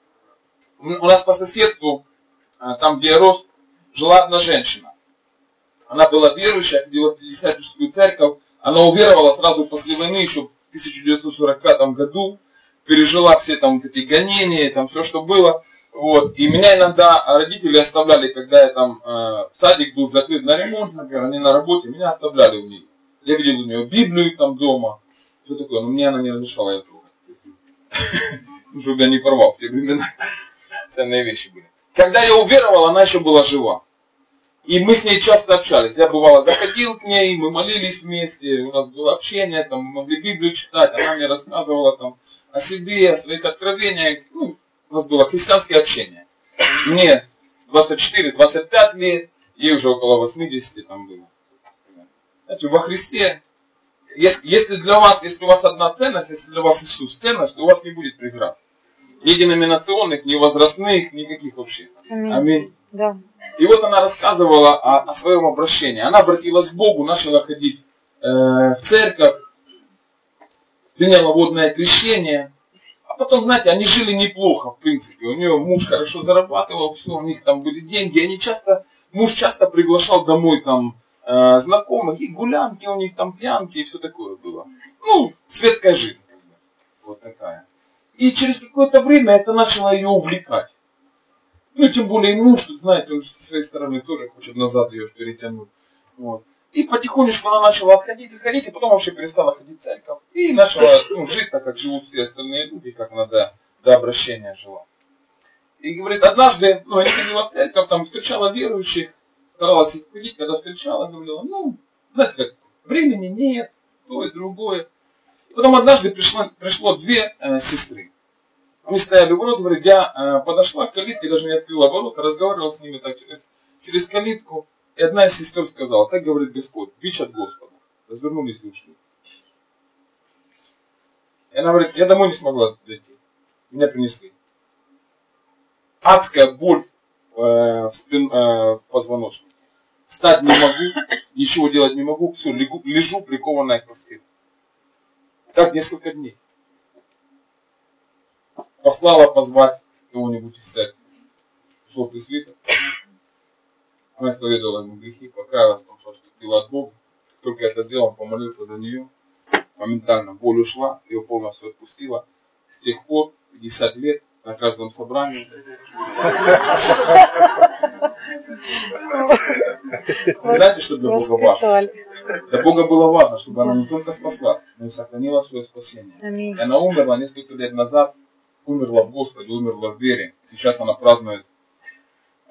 у нас по соседству, там где я рос, жила одна женщина. Она была верующая, ходила в Пятидесятническую церковь. Она уверовала сразу после войны, еще в тысяча девятьсот сорок пятом году. Пережила все там эти гонения, там все, что было. Вот. И меня иногда родители оставляли, когда я там э, садик был закрыт на ремонт, например, они на работе, меня оставляли у нее. Я видел у нее Библию там дома. Все такое, но мне она не разрешала ее трогать. Чтобы я не порвал, в те времена ценные вещи были. Когда я уверовал, она еще была жива. И мы с ней часто общались. Я бывало заходил к ней, мы молились вместе, у нас было общение, там, мы могли Библию читать, она мне рассказывала там, о себе, о своих откровениях. Ну, у нас было христианское общение. Мне двадцать четыре - двадцать пять лет, ей уже около восьмидесяти там было. Знаете, во Христе, если, если для вас, если у вас одна ценность, если для вас Иисус ценность, то у вас не будет преград. Ни деноминационных, ни возрастных, никаких вообще. Аминь. Аминь. Да. И вот она рассказывала о, о своем обращении. Она обратилась к Богу, начала ходить э, в церковь, приняла водное крещение. А потом, знаете, они жили неплохо, в принципе. У нее муж хорошо зарабатывал, все, у них там были деньги. Они часто, муж часто приглашал домой там э, знакомых, и гулянки у них, там пьянки, и все такое было. Ну, светская жизнь. Вот такая. И через какое-то время это начало ее увлекать. Ну, тем более и муж, тут, знаете, он со своей стороны тоже хочет назад ее перетянуть. Вот. И потихонечку она начала отходить, отходить, и потом вообще перестала ходить в церковь. И начала ну, жить так, как живут все остальные люди, как она до, до обращения жила. И говорит, однажды, ну, я ходила в церковь, там встречала верующих, старалась их ходить, когда встречала, говорила, ну, знаете, как, времени нет, то и другое. И потом однажды пришло, пришло две э, сестры. Они стояли у ворот, говорит, я э, подошла к калитке, даже не открыла ворота, разговаривала с ними так через, через калитку. И одна из сестер сказала, так говорит Господь, бич от Господа. Развернулись и ушли. И она говорит, я домой не смогла дойти. Меня принесли. Адская боль э, в, спин, э, в позвоночнике. Встать не могу, ничего делать не могу, все, легу, лежу прикованная к постели. Так несколько дней. Послала позвать кого-нибудь из церкви. Шел пресвитер. Она исповедовала ему грехи, покаялась в том, что отступила от Бога. Только это сделал, он помолился за нее. Моментально боль ушла, ее полностью отпустила. С тех пор, пятьдесят лет, на каждом собрании. Знаете, что для Бога важно? Для Бога было важно, чтобы она не только спаслась, но и сохранила свое спасение. И она умерла несколько лет назад. Умерла в Господе, умерла в вере. Сейчас она празднует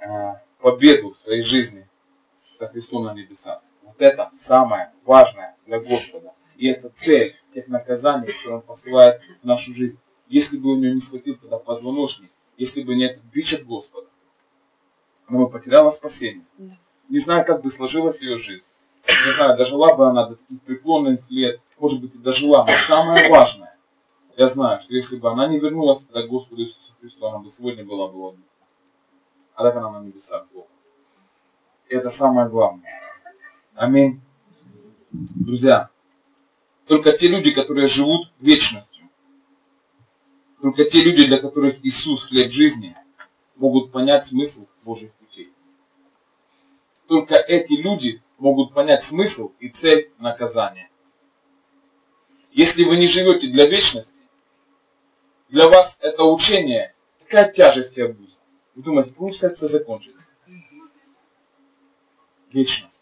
победу в своей жизни со Христом на небесах. Вот это самое важное для Господа. И это цель тех наказаний, которые Он посылает в нашу жизнь. Если бы у него не схватил тогда позвоночник, если бы не этот бич от Господа, она бы потеряла спасение. Не знаю, как бы сложилась ее жизнь. Не знаю, дожила бы она до таких преклонных лет, может быть, и дожила. Но самое важное, я знаю, что если бы она не вернулась тогда к Господу Иисусу Христу, она бы сегодня была бы одна. А так она на небесах Бога. Это самое главное. Аминь. Друзья, только те люди, которые живут вечностью, только те люди, для которых Иисус хлеб жизни, могут понять смысл Божьих путей. Только эти люди могут понять смысл и цель наказания. Если вы не живете для вечности, для вас это учение такая тяжесть и обуза. Вы думаете, пусть это закончится. Вечность.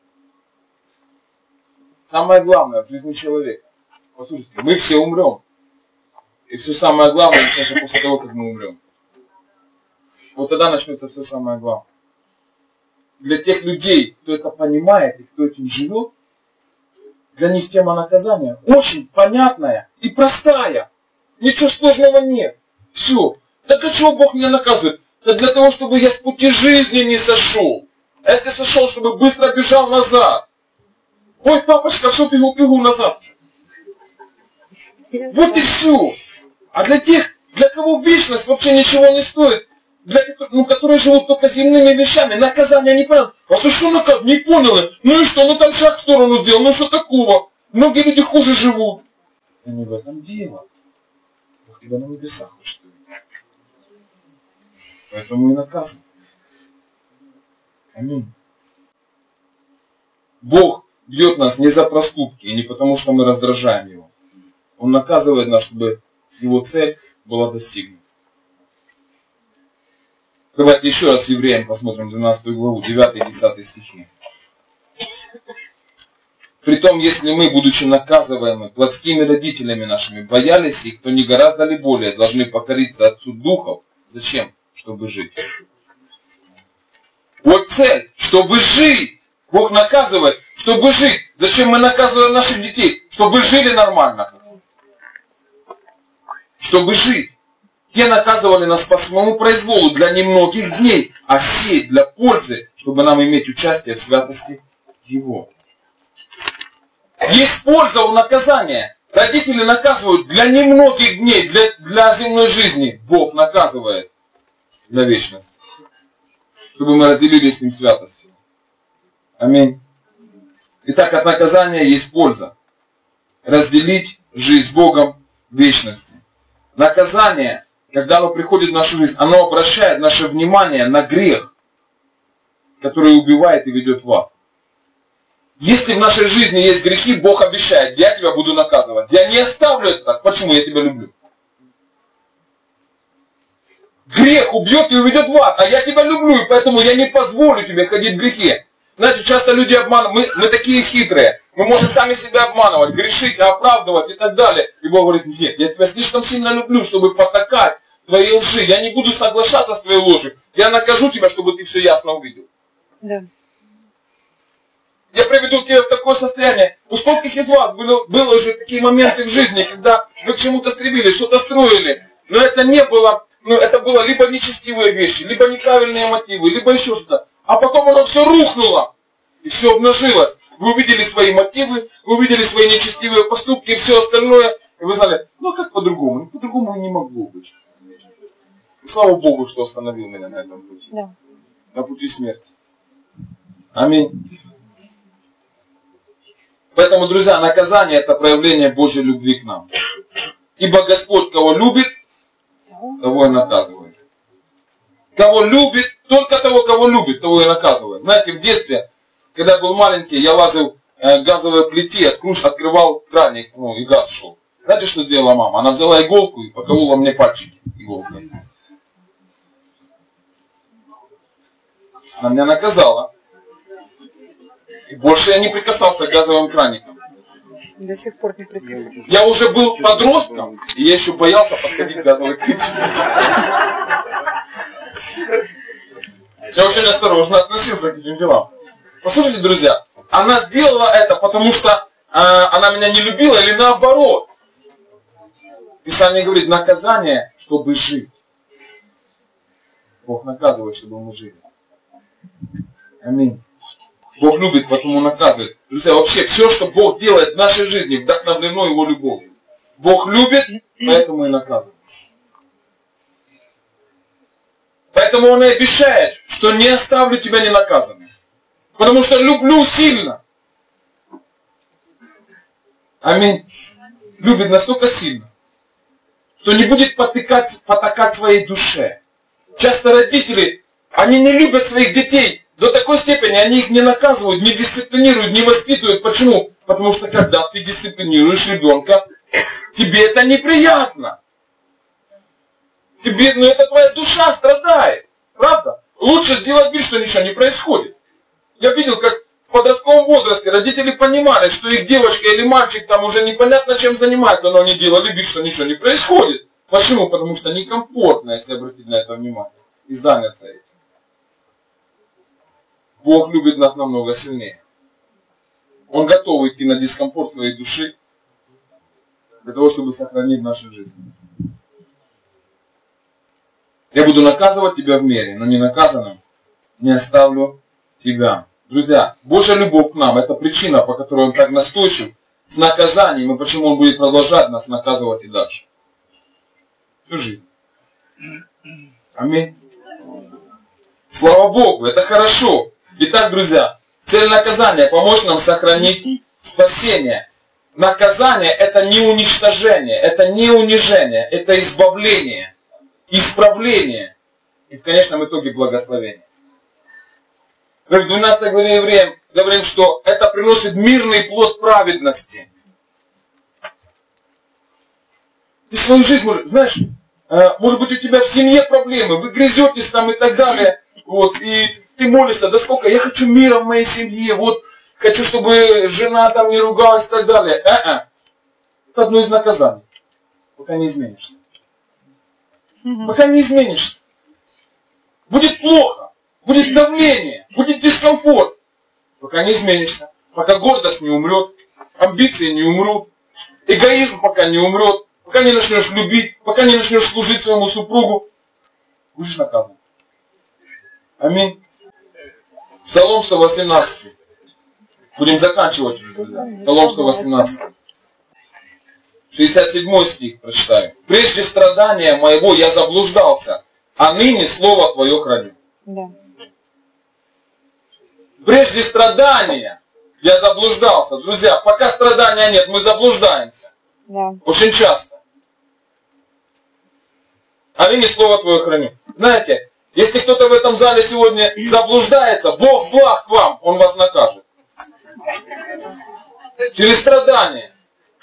Самое главное в жизни человека. Послушайте, мы все умрем. И все самое главное начнется после того, как мы умрем. Вот тогда начнется все самое главное. Для тех людей, кто это понимает и кто этим живет, для них тема наказания очень понятная и простая. Ничего сложного нет. Все. Так а чего Бог меня наказывает? Да для того, чтобы я с пути жизни не сошел. А если сошел, чтобы быстро бежал назад. Ой, папочка, все, бегу, бегу назад уже. Вот и все. А для тех, для кого вечность вообще ничего не стоит, для ну, которые живут только земными вещами, наказание не понятно. А что, что наказание? Не поняли. Ну и что? Ну там шаг в сторону сделал. Ну что такого? Многие люди хуже живут. Да не в этом дело. Бог тебя на небесах хочет. Поэтому и наказан. Аминь. Бог бьет нас не за проступки и не потому, что мы раздражаем Его. Он наказывает нас, чтобы Его цель была достигнута. Давайте еще раз Евреям посмотрим двенадцатую главу, девятый и десятый стихи. Притом, если мы, будучи наказываемы плотскими родителями нашими, боялись их, то не гораздо ли более должны покориться Отцу Духов. Зачем? Чтобы жить. Вот цель, чтобы жить. Бог наказывает, чтобы жить. Зачем мы наказываем наших детей? Чтобы жили нормально. Чтобы жить. Те наказывали нас по своему произволу для немногих дней, а сей для пользы, чтобы нам иметь участие в святости Его. Есть польза у наказания. Родители наказывают для немногих дней, для, для земной жизни. Бог наказывает для вечности. Чтобы мы разделили с Ним святость. Аминь. Итак, от наказания есть польза. Разделить жизнь с Богом в вечности. Наказание, когда оно приходит в нашу жизнь, оно обращает наше внимание на грех, который убивает и ведет в ад. Если в нашей жизни есть грехи, Бог обещает, я тебя буду наказывать. Я не оставлю это так. Почему? Я тебя люблю. Грех убьет и уведет в ад, а я тебя люблю, и поэтому я не позволю тебе ходить в грехе. Знаете, часто люди обманывают, мы, мы такие хитрые, мы можем сами себя обманывать, грешить, оправдывать и так далее. И Бог говорит, нет, я тебя слишком сильно люблю, чтобы потакать твоей лжи. Я не буду соглашаться с твоей ложью. Я накажу тебя, чтобы ты все ясно увидел. Да. Я приведу тебя в такое состояние. У скольких из вас было, было уже такие моменты в жизни, когда вы к чему-то стремились, что-то строили, но это не было, ну это было либо нечестивые вещи, либо неправильные мотивы, либо еще что-то. А потом оно все рухнуло, и все обнажилось. Вы увидели свои мотивы, вы увидели свои нечестивые поступки и все остальное. И вы знали, ну как по-другому? Ну по-другому и не могло быть. И слава Богу, что остановил меня на этом пути. Да. На пути смерти. Аминь. Поэтому, друзья, наказание это проявление Божьей любви к нам. Ибо Господь, кого любит, того и наказывает. Кого любит, только того, кого любит, того и наказывает. Знаете, в детстве, когда я был маленький, я лазил э, в газовой плите, открывал краник, ну, и газ шел. Знаете, что сделала мама? Она взяла иголку и поколола мне пальчики иголкой. Она меня наказала. И больше я не прикасался к газовым краникам. До сих пор не прикасался. Я уже был подростком, и я еще боялся подходить к газовой плите. Я очень осторожно относился к этим делам. Послушайте, друзья, она сделала это, потому что э, она меня не любила или наоборот. Писание говорит, наказание, чтобы жить. Бог наказывает, чтобы мы жили. Аминь. Бог любит, потому наказывает. Друзья, вообще все, что Бог делает в нашей жизни, вдохновлено Его любовью. Бог любит, поэтому и наказывает. Поэтому Он и обещает, что не оставлю тебя ненаказанным. Потому что люблю сильно. Аминь. Любит настолько сильно, что не будет потыкать, потакать своей душе. Часто родители, они не любят своих детей до такой степени, они их не наказывают, не дисциплинируют, не воспитывают. Почему? Потому что когда ты дисциплинируешь ребенка, тебе это неприятно. Тебе, ну это твоя душа страдает. Правда? Лучше сделать вид, что ничего не происходит. Я видел, как в подростковом возрасте родители понимали, что их девочка или мальчик там уже непонятно чем занимается, но они делали вид, что ничего не происходит. Почему? Потому что некомфортно, если обратить на это внимание, и заняться этим. Бог любит нас намного сильнее. Он готов идти на дискомфорт своей души, для того, чтобы сохранить нашу жизнь. Я буду наказывать тебя в мере, но не наказанным не оставлю тебя. Друзья, Божья любовь к нам – это причина, по которой Он так настойчив с наказанием, и почему Он будет продолжать нас наказывать и дальше. Всю жизнь. Аминь. Слава Богу, это хорошо. Итак, друзья, цель наказания – помочь нам сохранить спасение. Наказание – это не уничтожение, это не унижение, это избавление, исправление и в конечном итоге благословение. В двенадцатой главе Евреям говорим, что это приносит мирный плод праведности. Ты свою жизнь, может, знаешь, может быть у тебя в семье проблемы, вы грызетесь там и так далее, вот, и ты молишься, да сколько, я хочу мира в моей семье, вот, хочу, чтобы жена там не ругалась и так далее. А-а. Это одно из наказаний, пока не изменишься. Пока не изменишься. Будет плохо, будет давление, будет дискомфорт, пока не изменишься. Пока гордость не умрет, амбиции не умрут, эгоизм пока не умрет, пока не начнешь любить, пока не начнешь служить своему супругу, будешь наказан. Аминь. Псалом сто восемнадцать. Будем заканчивать. Псалом сто восемнадцать. шестьдесят седьмой стих прочитаем. Прежде страдания моего я заблуждался, а ныне слово Твое храню. Да. Прежде страдания я заблуждался. Друзья, пока страдания нет, мы заблуждаемся. Да. Очень часто. А ныне слово Твое храню. Знаете, если кто-то в этом зале сегодня заблуждается, Бог благ к вам, Он вас накажет. Через страдания.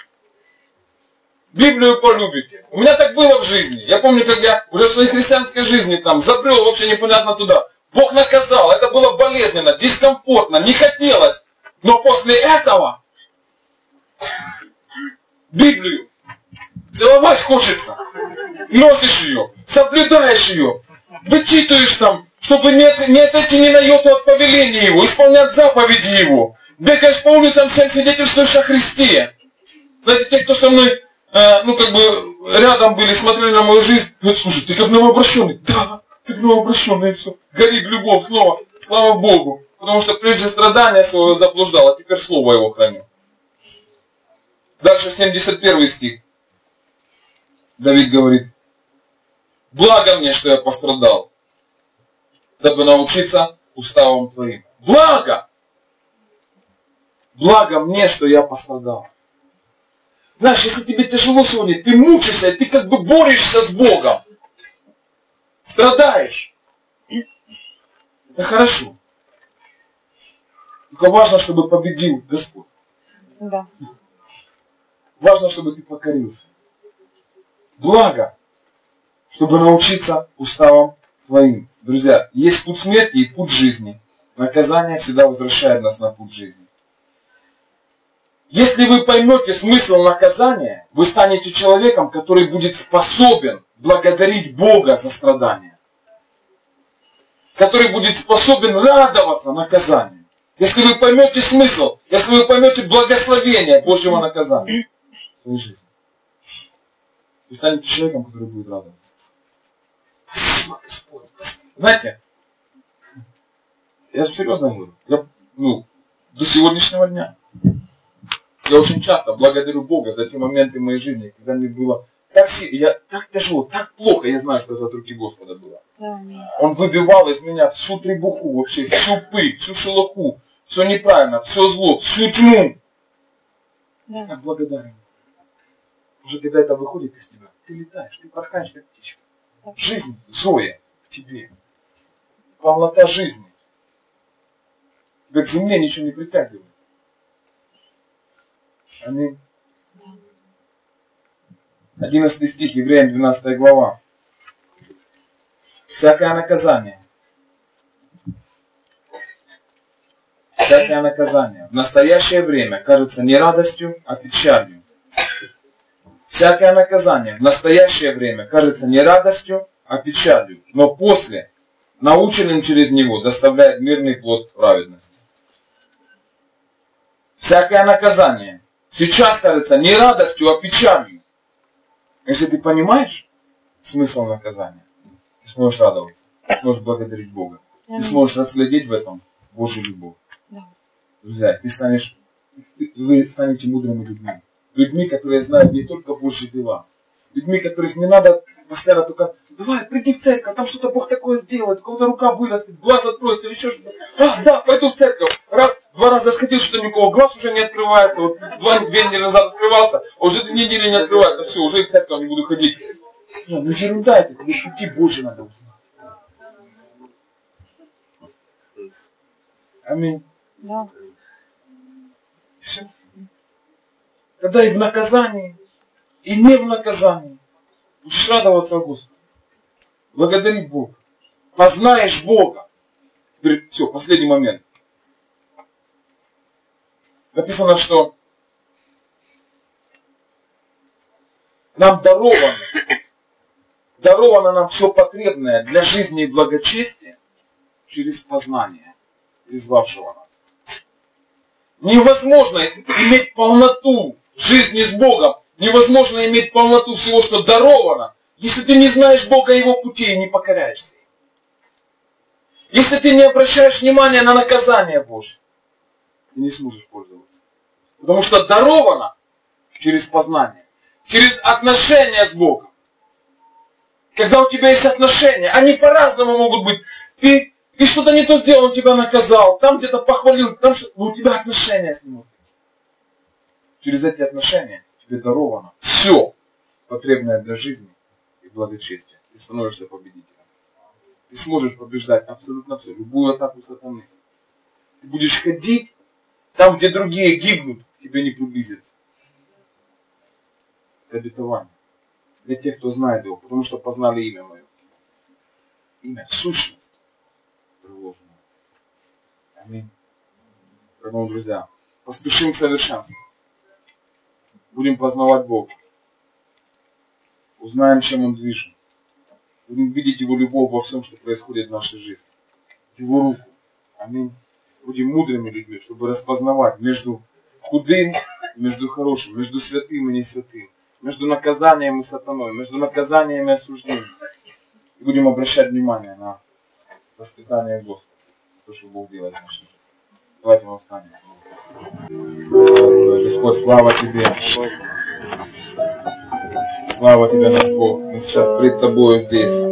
Библию полюбите. У меня так было в жизни. Я помню, как я уже в своей христианской жизни там забрел вообще непонятно туда. Бог наказал. Это было болезненно, дискомфортно, не хотелось. Но после этого Библию целовать хочется. Носишь ее, соблюдаешь ее, вычитываешь там, чтобы не, не отойти ни на йоту от повеления Его, исполнять заповеди Его. Бегаешь по улицам, всем свидетельствуешь о Христе. Знаете, те, кто со мной, э, ну как бы, рядом были, смотрели на мою жизнь, говорят, слушай, ты как новообращенный. Да, как новообращенный, и все. Горит любовь снова, слава Богу. Потому что прежде страдания своего заблуждал, а теперь слово Его храню. Дальше семьдесят первый стих. Давид говорит, благо мне, что я пострадал, дабы научиться уставам Твоим. Благо! Благо мне, что я пострадал. Знаешь, если тебе тяжело сегодня, ты мучишься, ты как бы борешься с Богом. Страдаешь. Это хорошо. Только важно, чтобы победил Господь. Да. Важно, чтобы ты покорился. Благо, чтобы научиться уставам Твоим. Друзья, есть путь смерти и путь жизни. Наказание всегда возвращает нас на путь жизни. Если вы поймете смысл наказания, вы станете человеком, который будет способен благодарить Бога за страдания. который будет способен радоваться наказанию. Если вы поймете смысл, если вы поймете благословение Божьего наказания в своей жизни, вы станете человеком, который будет радоваться. Спасибо, Господь. Спасибо. Знаете, я же серьезно говорю, я, ну, до сегодняшнего дня я очень часто благодарю Бога за те моменты в моей жизни, когда мне было так, я, так тяжело, так плохо, я знаю, что это от руки Господа было. Он выбивал из меня всю требуху вообще, всю пыль, всю шелуху, все неправильно, все зло, всю тьму. Да. Я благодарен. Уже когда это выходит из тебя, ты летаешь, ты порхаешь как птичка. Жизнь, Зоя в тебе. Полнота жизни. Тебя к земле ничего не притягивает. Аминь. одиннадцатый стих, Евреям двенадцатая глава. Всякое наказание. Всякое наказание в настоящее время кажется не радостью, а печалью. Всякое наказание в настоящее время кажется не радостью, а печалью, но после, наученным через него, доставляет мирный плод праведности. Всякое наказание сейчас кажется не радостью, а печалью. Если ты понимаешь смысл наказания, ты сможешь радоваться, ты сможешь благодарить Бога, ты сможешь разглядеть в этом Божью любовь. Друзья, ты станешь, вы станете мудрыми людьми. Людьми, которые знают не только Божьи дела. Людьми, которых не надо постоянно только, давай, приди в церковь, там что-то Бог такое сделает, у кого-то рука вырастет, глаз откроется или еще что-то. А, да, пойду в церковь. Раз, два раза сходил, что ни у кого глаз уже не открывается. Вот два, две недели назад открывался, а уже две недели не открывается. Все, уже в церковь не буду ходить. Ну, ну ерунда это, тебе пути Божьи надо узнать. Аминь. Да. Все. Тогда и в наказании, и не в наказании будешь радоваться Господу. Благодарить Бога. Познаешь Бога. Все, последний момент. Написано, что нам даровано, даровано нам все потребное для жизни и благочестия через познание призвавшего нас. Невозможно иметь полноту жизни с Богом, невозможно иметь полноту всего, что даровано, если ты не знаешь Бога и Его путей и не покоряешься им. Если ты не обращаешь внимания на наказание Божье, ты не сможешь пользоваться. Потому что даровано через познание, через отношения с Богом. Когда у тебя есть отношения, они по-разному могут быть. Ты, ты что-то не то сделал, он тебя наказал, там где-то похвалил, там что, но у тебя отношения с ним. Через эти отношения тебе даровано все потребное для жизни и благочестия. Ты становишься победителем. Ты сможешь побеждать абсолютно все, любую атаку сатаны. Ты будешь ходить там, где другие гибнут, тебе не приблизиться. Это обетование. Для тех, кто знает его, потому что познали имя мое. Имя, сущность приложена. Аминь. Поэтому, друзья, поспешим к совершенству. Будем познавать Бога. Узнаем, чем Он движет. Будем видеть Его любовь во всем, что происходит в нашей жизни. Его руку. Аминь. Будем мудрыми людьми, чтобы распознавать между худым и между хорошим, между святым и не святым, между наказанием и сатаной, между наказанием и осуждением. И будем обращать внимание на воспитание Господа. То, что Бог делает в нашей жизни. Давайте мы встанем. Господь, слава Тебе. Слава Тебе, наш Бог. Мы сейчас пред Тобою здесь.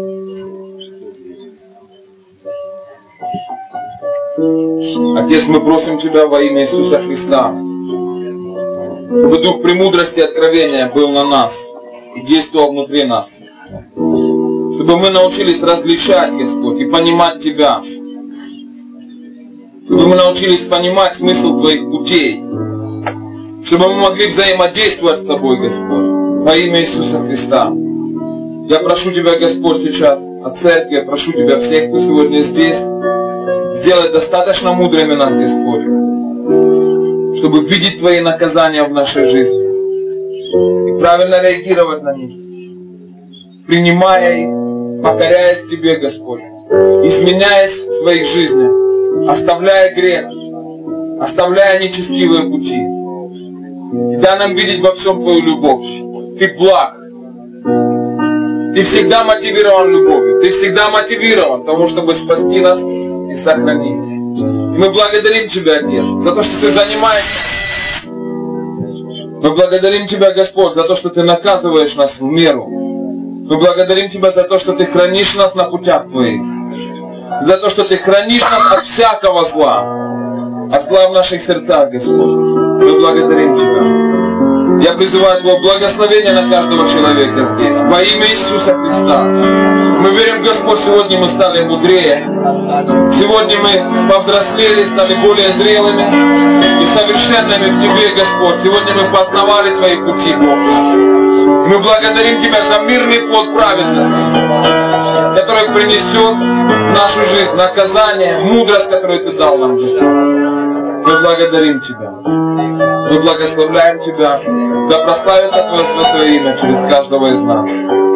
Отец, мы просим Тебя во имя Иисуса Христа, чтобы Дух премудрости и откровения был на нас и действовал внутри нас. Чтобы мы научились различать, Господь, и понимать Тебя. Чтобы мы научились понимать смысл Твоих путей. Чтобы мы могли взаимодействовать с Тобой, Господь, во имя Иисуса Христа. Я прошу Тебя, Господь, сейчас о церкви, я прошу Тебя, всех, кто сегодня здесь, сделай достаточно мудрыми нас, Господь, чтобы видеть Твои наказания в нашей жизни и правильно реагировать на них, принимая их, покоряясь Тебе, Господь, изменяясь в своих жизнях, оставляя грех, оставляя нечестивые пути. Дай нам видеть во всем Твою любовь. Ты благ. Ты всегда мотивирован любовью. Ты всегда мотивирован тому, чтобы спасти нас и сохранить. И мы благодарим Тебя, Отец, за то, что Ты занимаешься. Мы благодарим Тебя, Господь, за то, что Ты наказываешь нас в меру. Мы благодарим Тебя за то, что Ты хранишь нас на путях Твоих. За то, что Ты хранишь нас от всякого зла. От зла в наших сердцах, Господь. Мы благодарим Тебя. Я призываю Твое благословение на каждого человека здесь. Во имя Иисуса Христа. Мы верим, Господь, сегодня мы стали мудрее. Сегодня мы повзрослели, стали более зрелыми и совершенными в Тебе, Господь. Сегодня мы познавали Твои пути, Бог. И мы благодарим Тебя за мирный плод праведности, который принесет в нашу жизнь наказание, мудрость, которую Ты дал нам, Господь. Мы благодарим Тебя. Мы благословляем Тебя. Да прославится Твое святое имя через каждого из нас.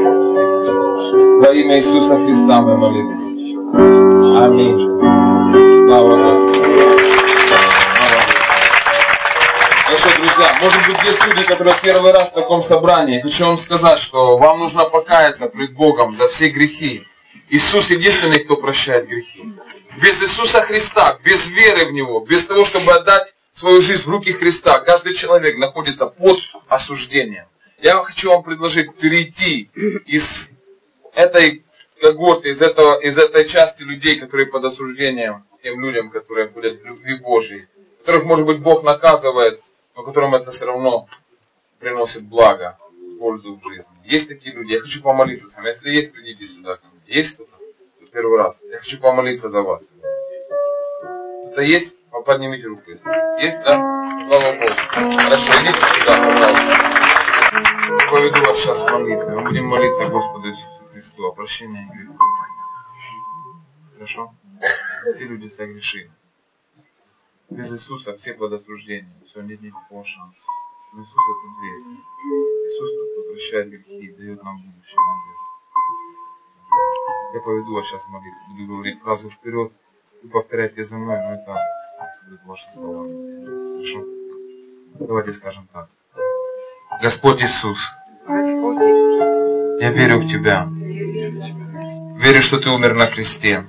Во имя Иисуса Христа мы молились. Аминь. Слава Господу. Хорошо, друзья, может быть, есть люди, которые первый раз в таком собрании. Хочу вам сказать, что вам нужно покаяться пред Богом за все грехи. Иисус единственный, кто прощает грехи. Без Иисуса Христа, без веры в Него, без того, чтобы отдать свою жизнь в руки Христа, каждый человек находится под осуждением. Я хочу вам предложить перейти из этой когорты, из, этого, из этой части людей, которые под осуждением, тем людям, которые ходят в любви Божьей, которых, может быть, Бог наказывает, но которым это все равно приносит благо, пользу в жизни. Есть такие люди. Я хочу помолиться с вами. Если есть, придите сюда ко мне. Есть кто-то? Первый раз. Я хочу помолиться за вас. Кто-то есть? Поднимите руку, если есть. Есть, да? Слава Богу. Хорошо, идите сюда, пожалуйста. Я поведу вас сейчас в молитве. Мы будем молиться Господу Иисусу Христу о прощении грехов. Хорошо? Все люди согрешили. Без Иисуса все под осуждением. Все, нет никакого шанса. Но Иисус это дверь. Иисус тот, кто прощает грехи и дает нам будущее надежду. Я поведу вас сейчас в молитву. Буду говорить фразу вперед. Вы повторяйте за мной, но это будет ваши слова. Хорошо? Давайте скажем так. Господь Иисус, я верю в Тебя. Верю, что Ты умер на кресте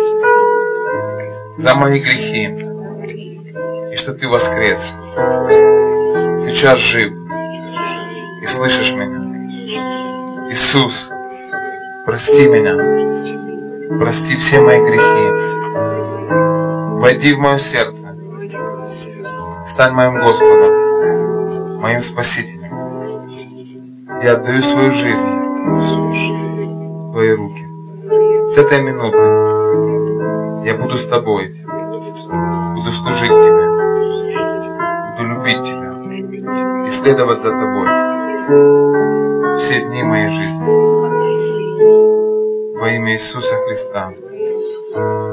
за мои грехи. И что Ты воскрес. Сейчас жив. И слышишь меня. Иисус, прости меня. Прости все мои грехи. Войди в мое сердце. Стань моим Господом, моим Спасителем. Я отдаю свою жизнь в Твои руки. С этой минуты я буду с Тобой. Буду служить Тебе. Буду любить Тебя. И следовать за Тобой все дни моей жизни. Во имя Иисуса Христа.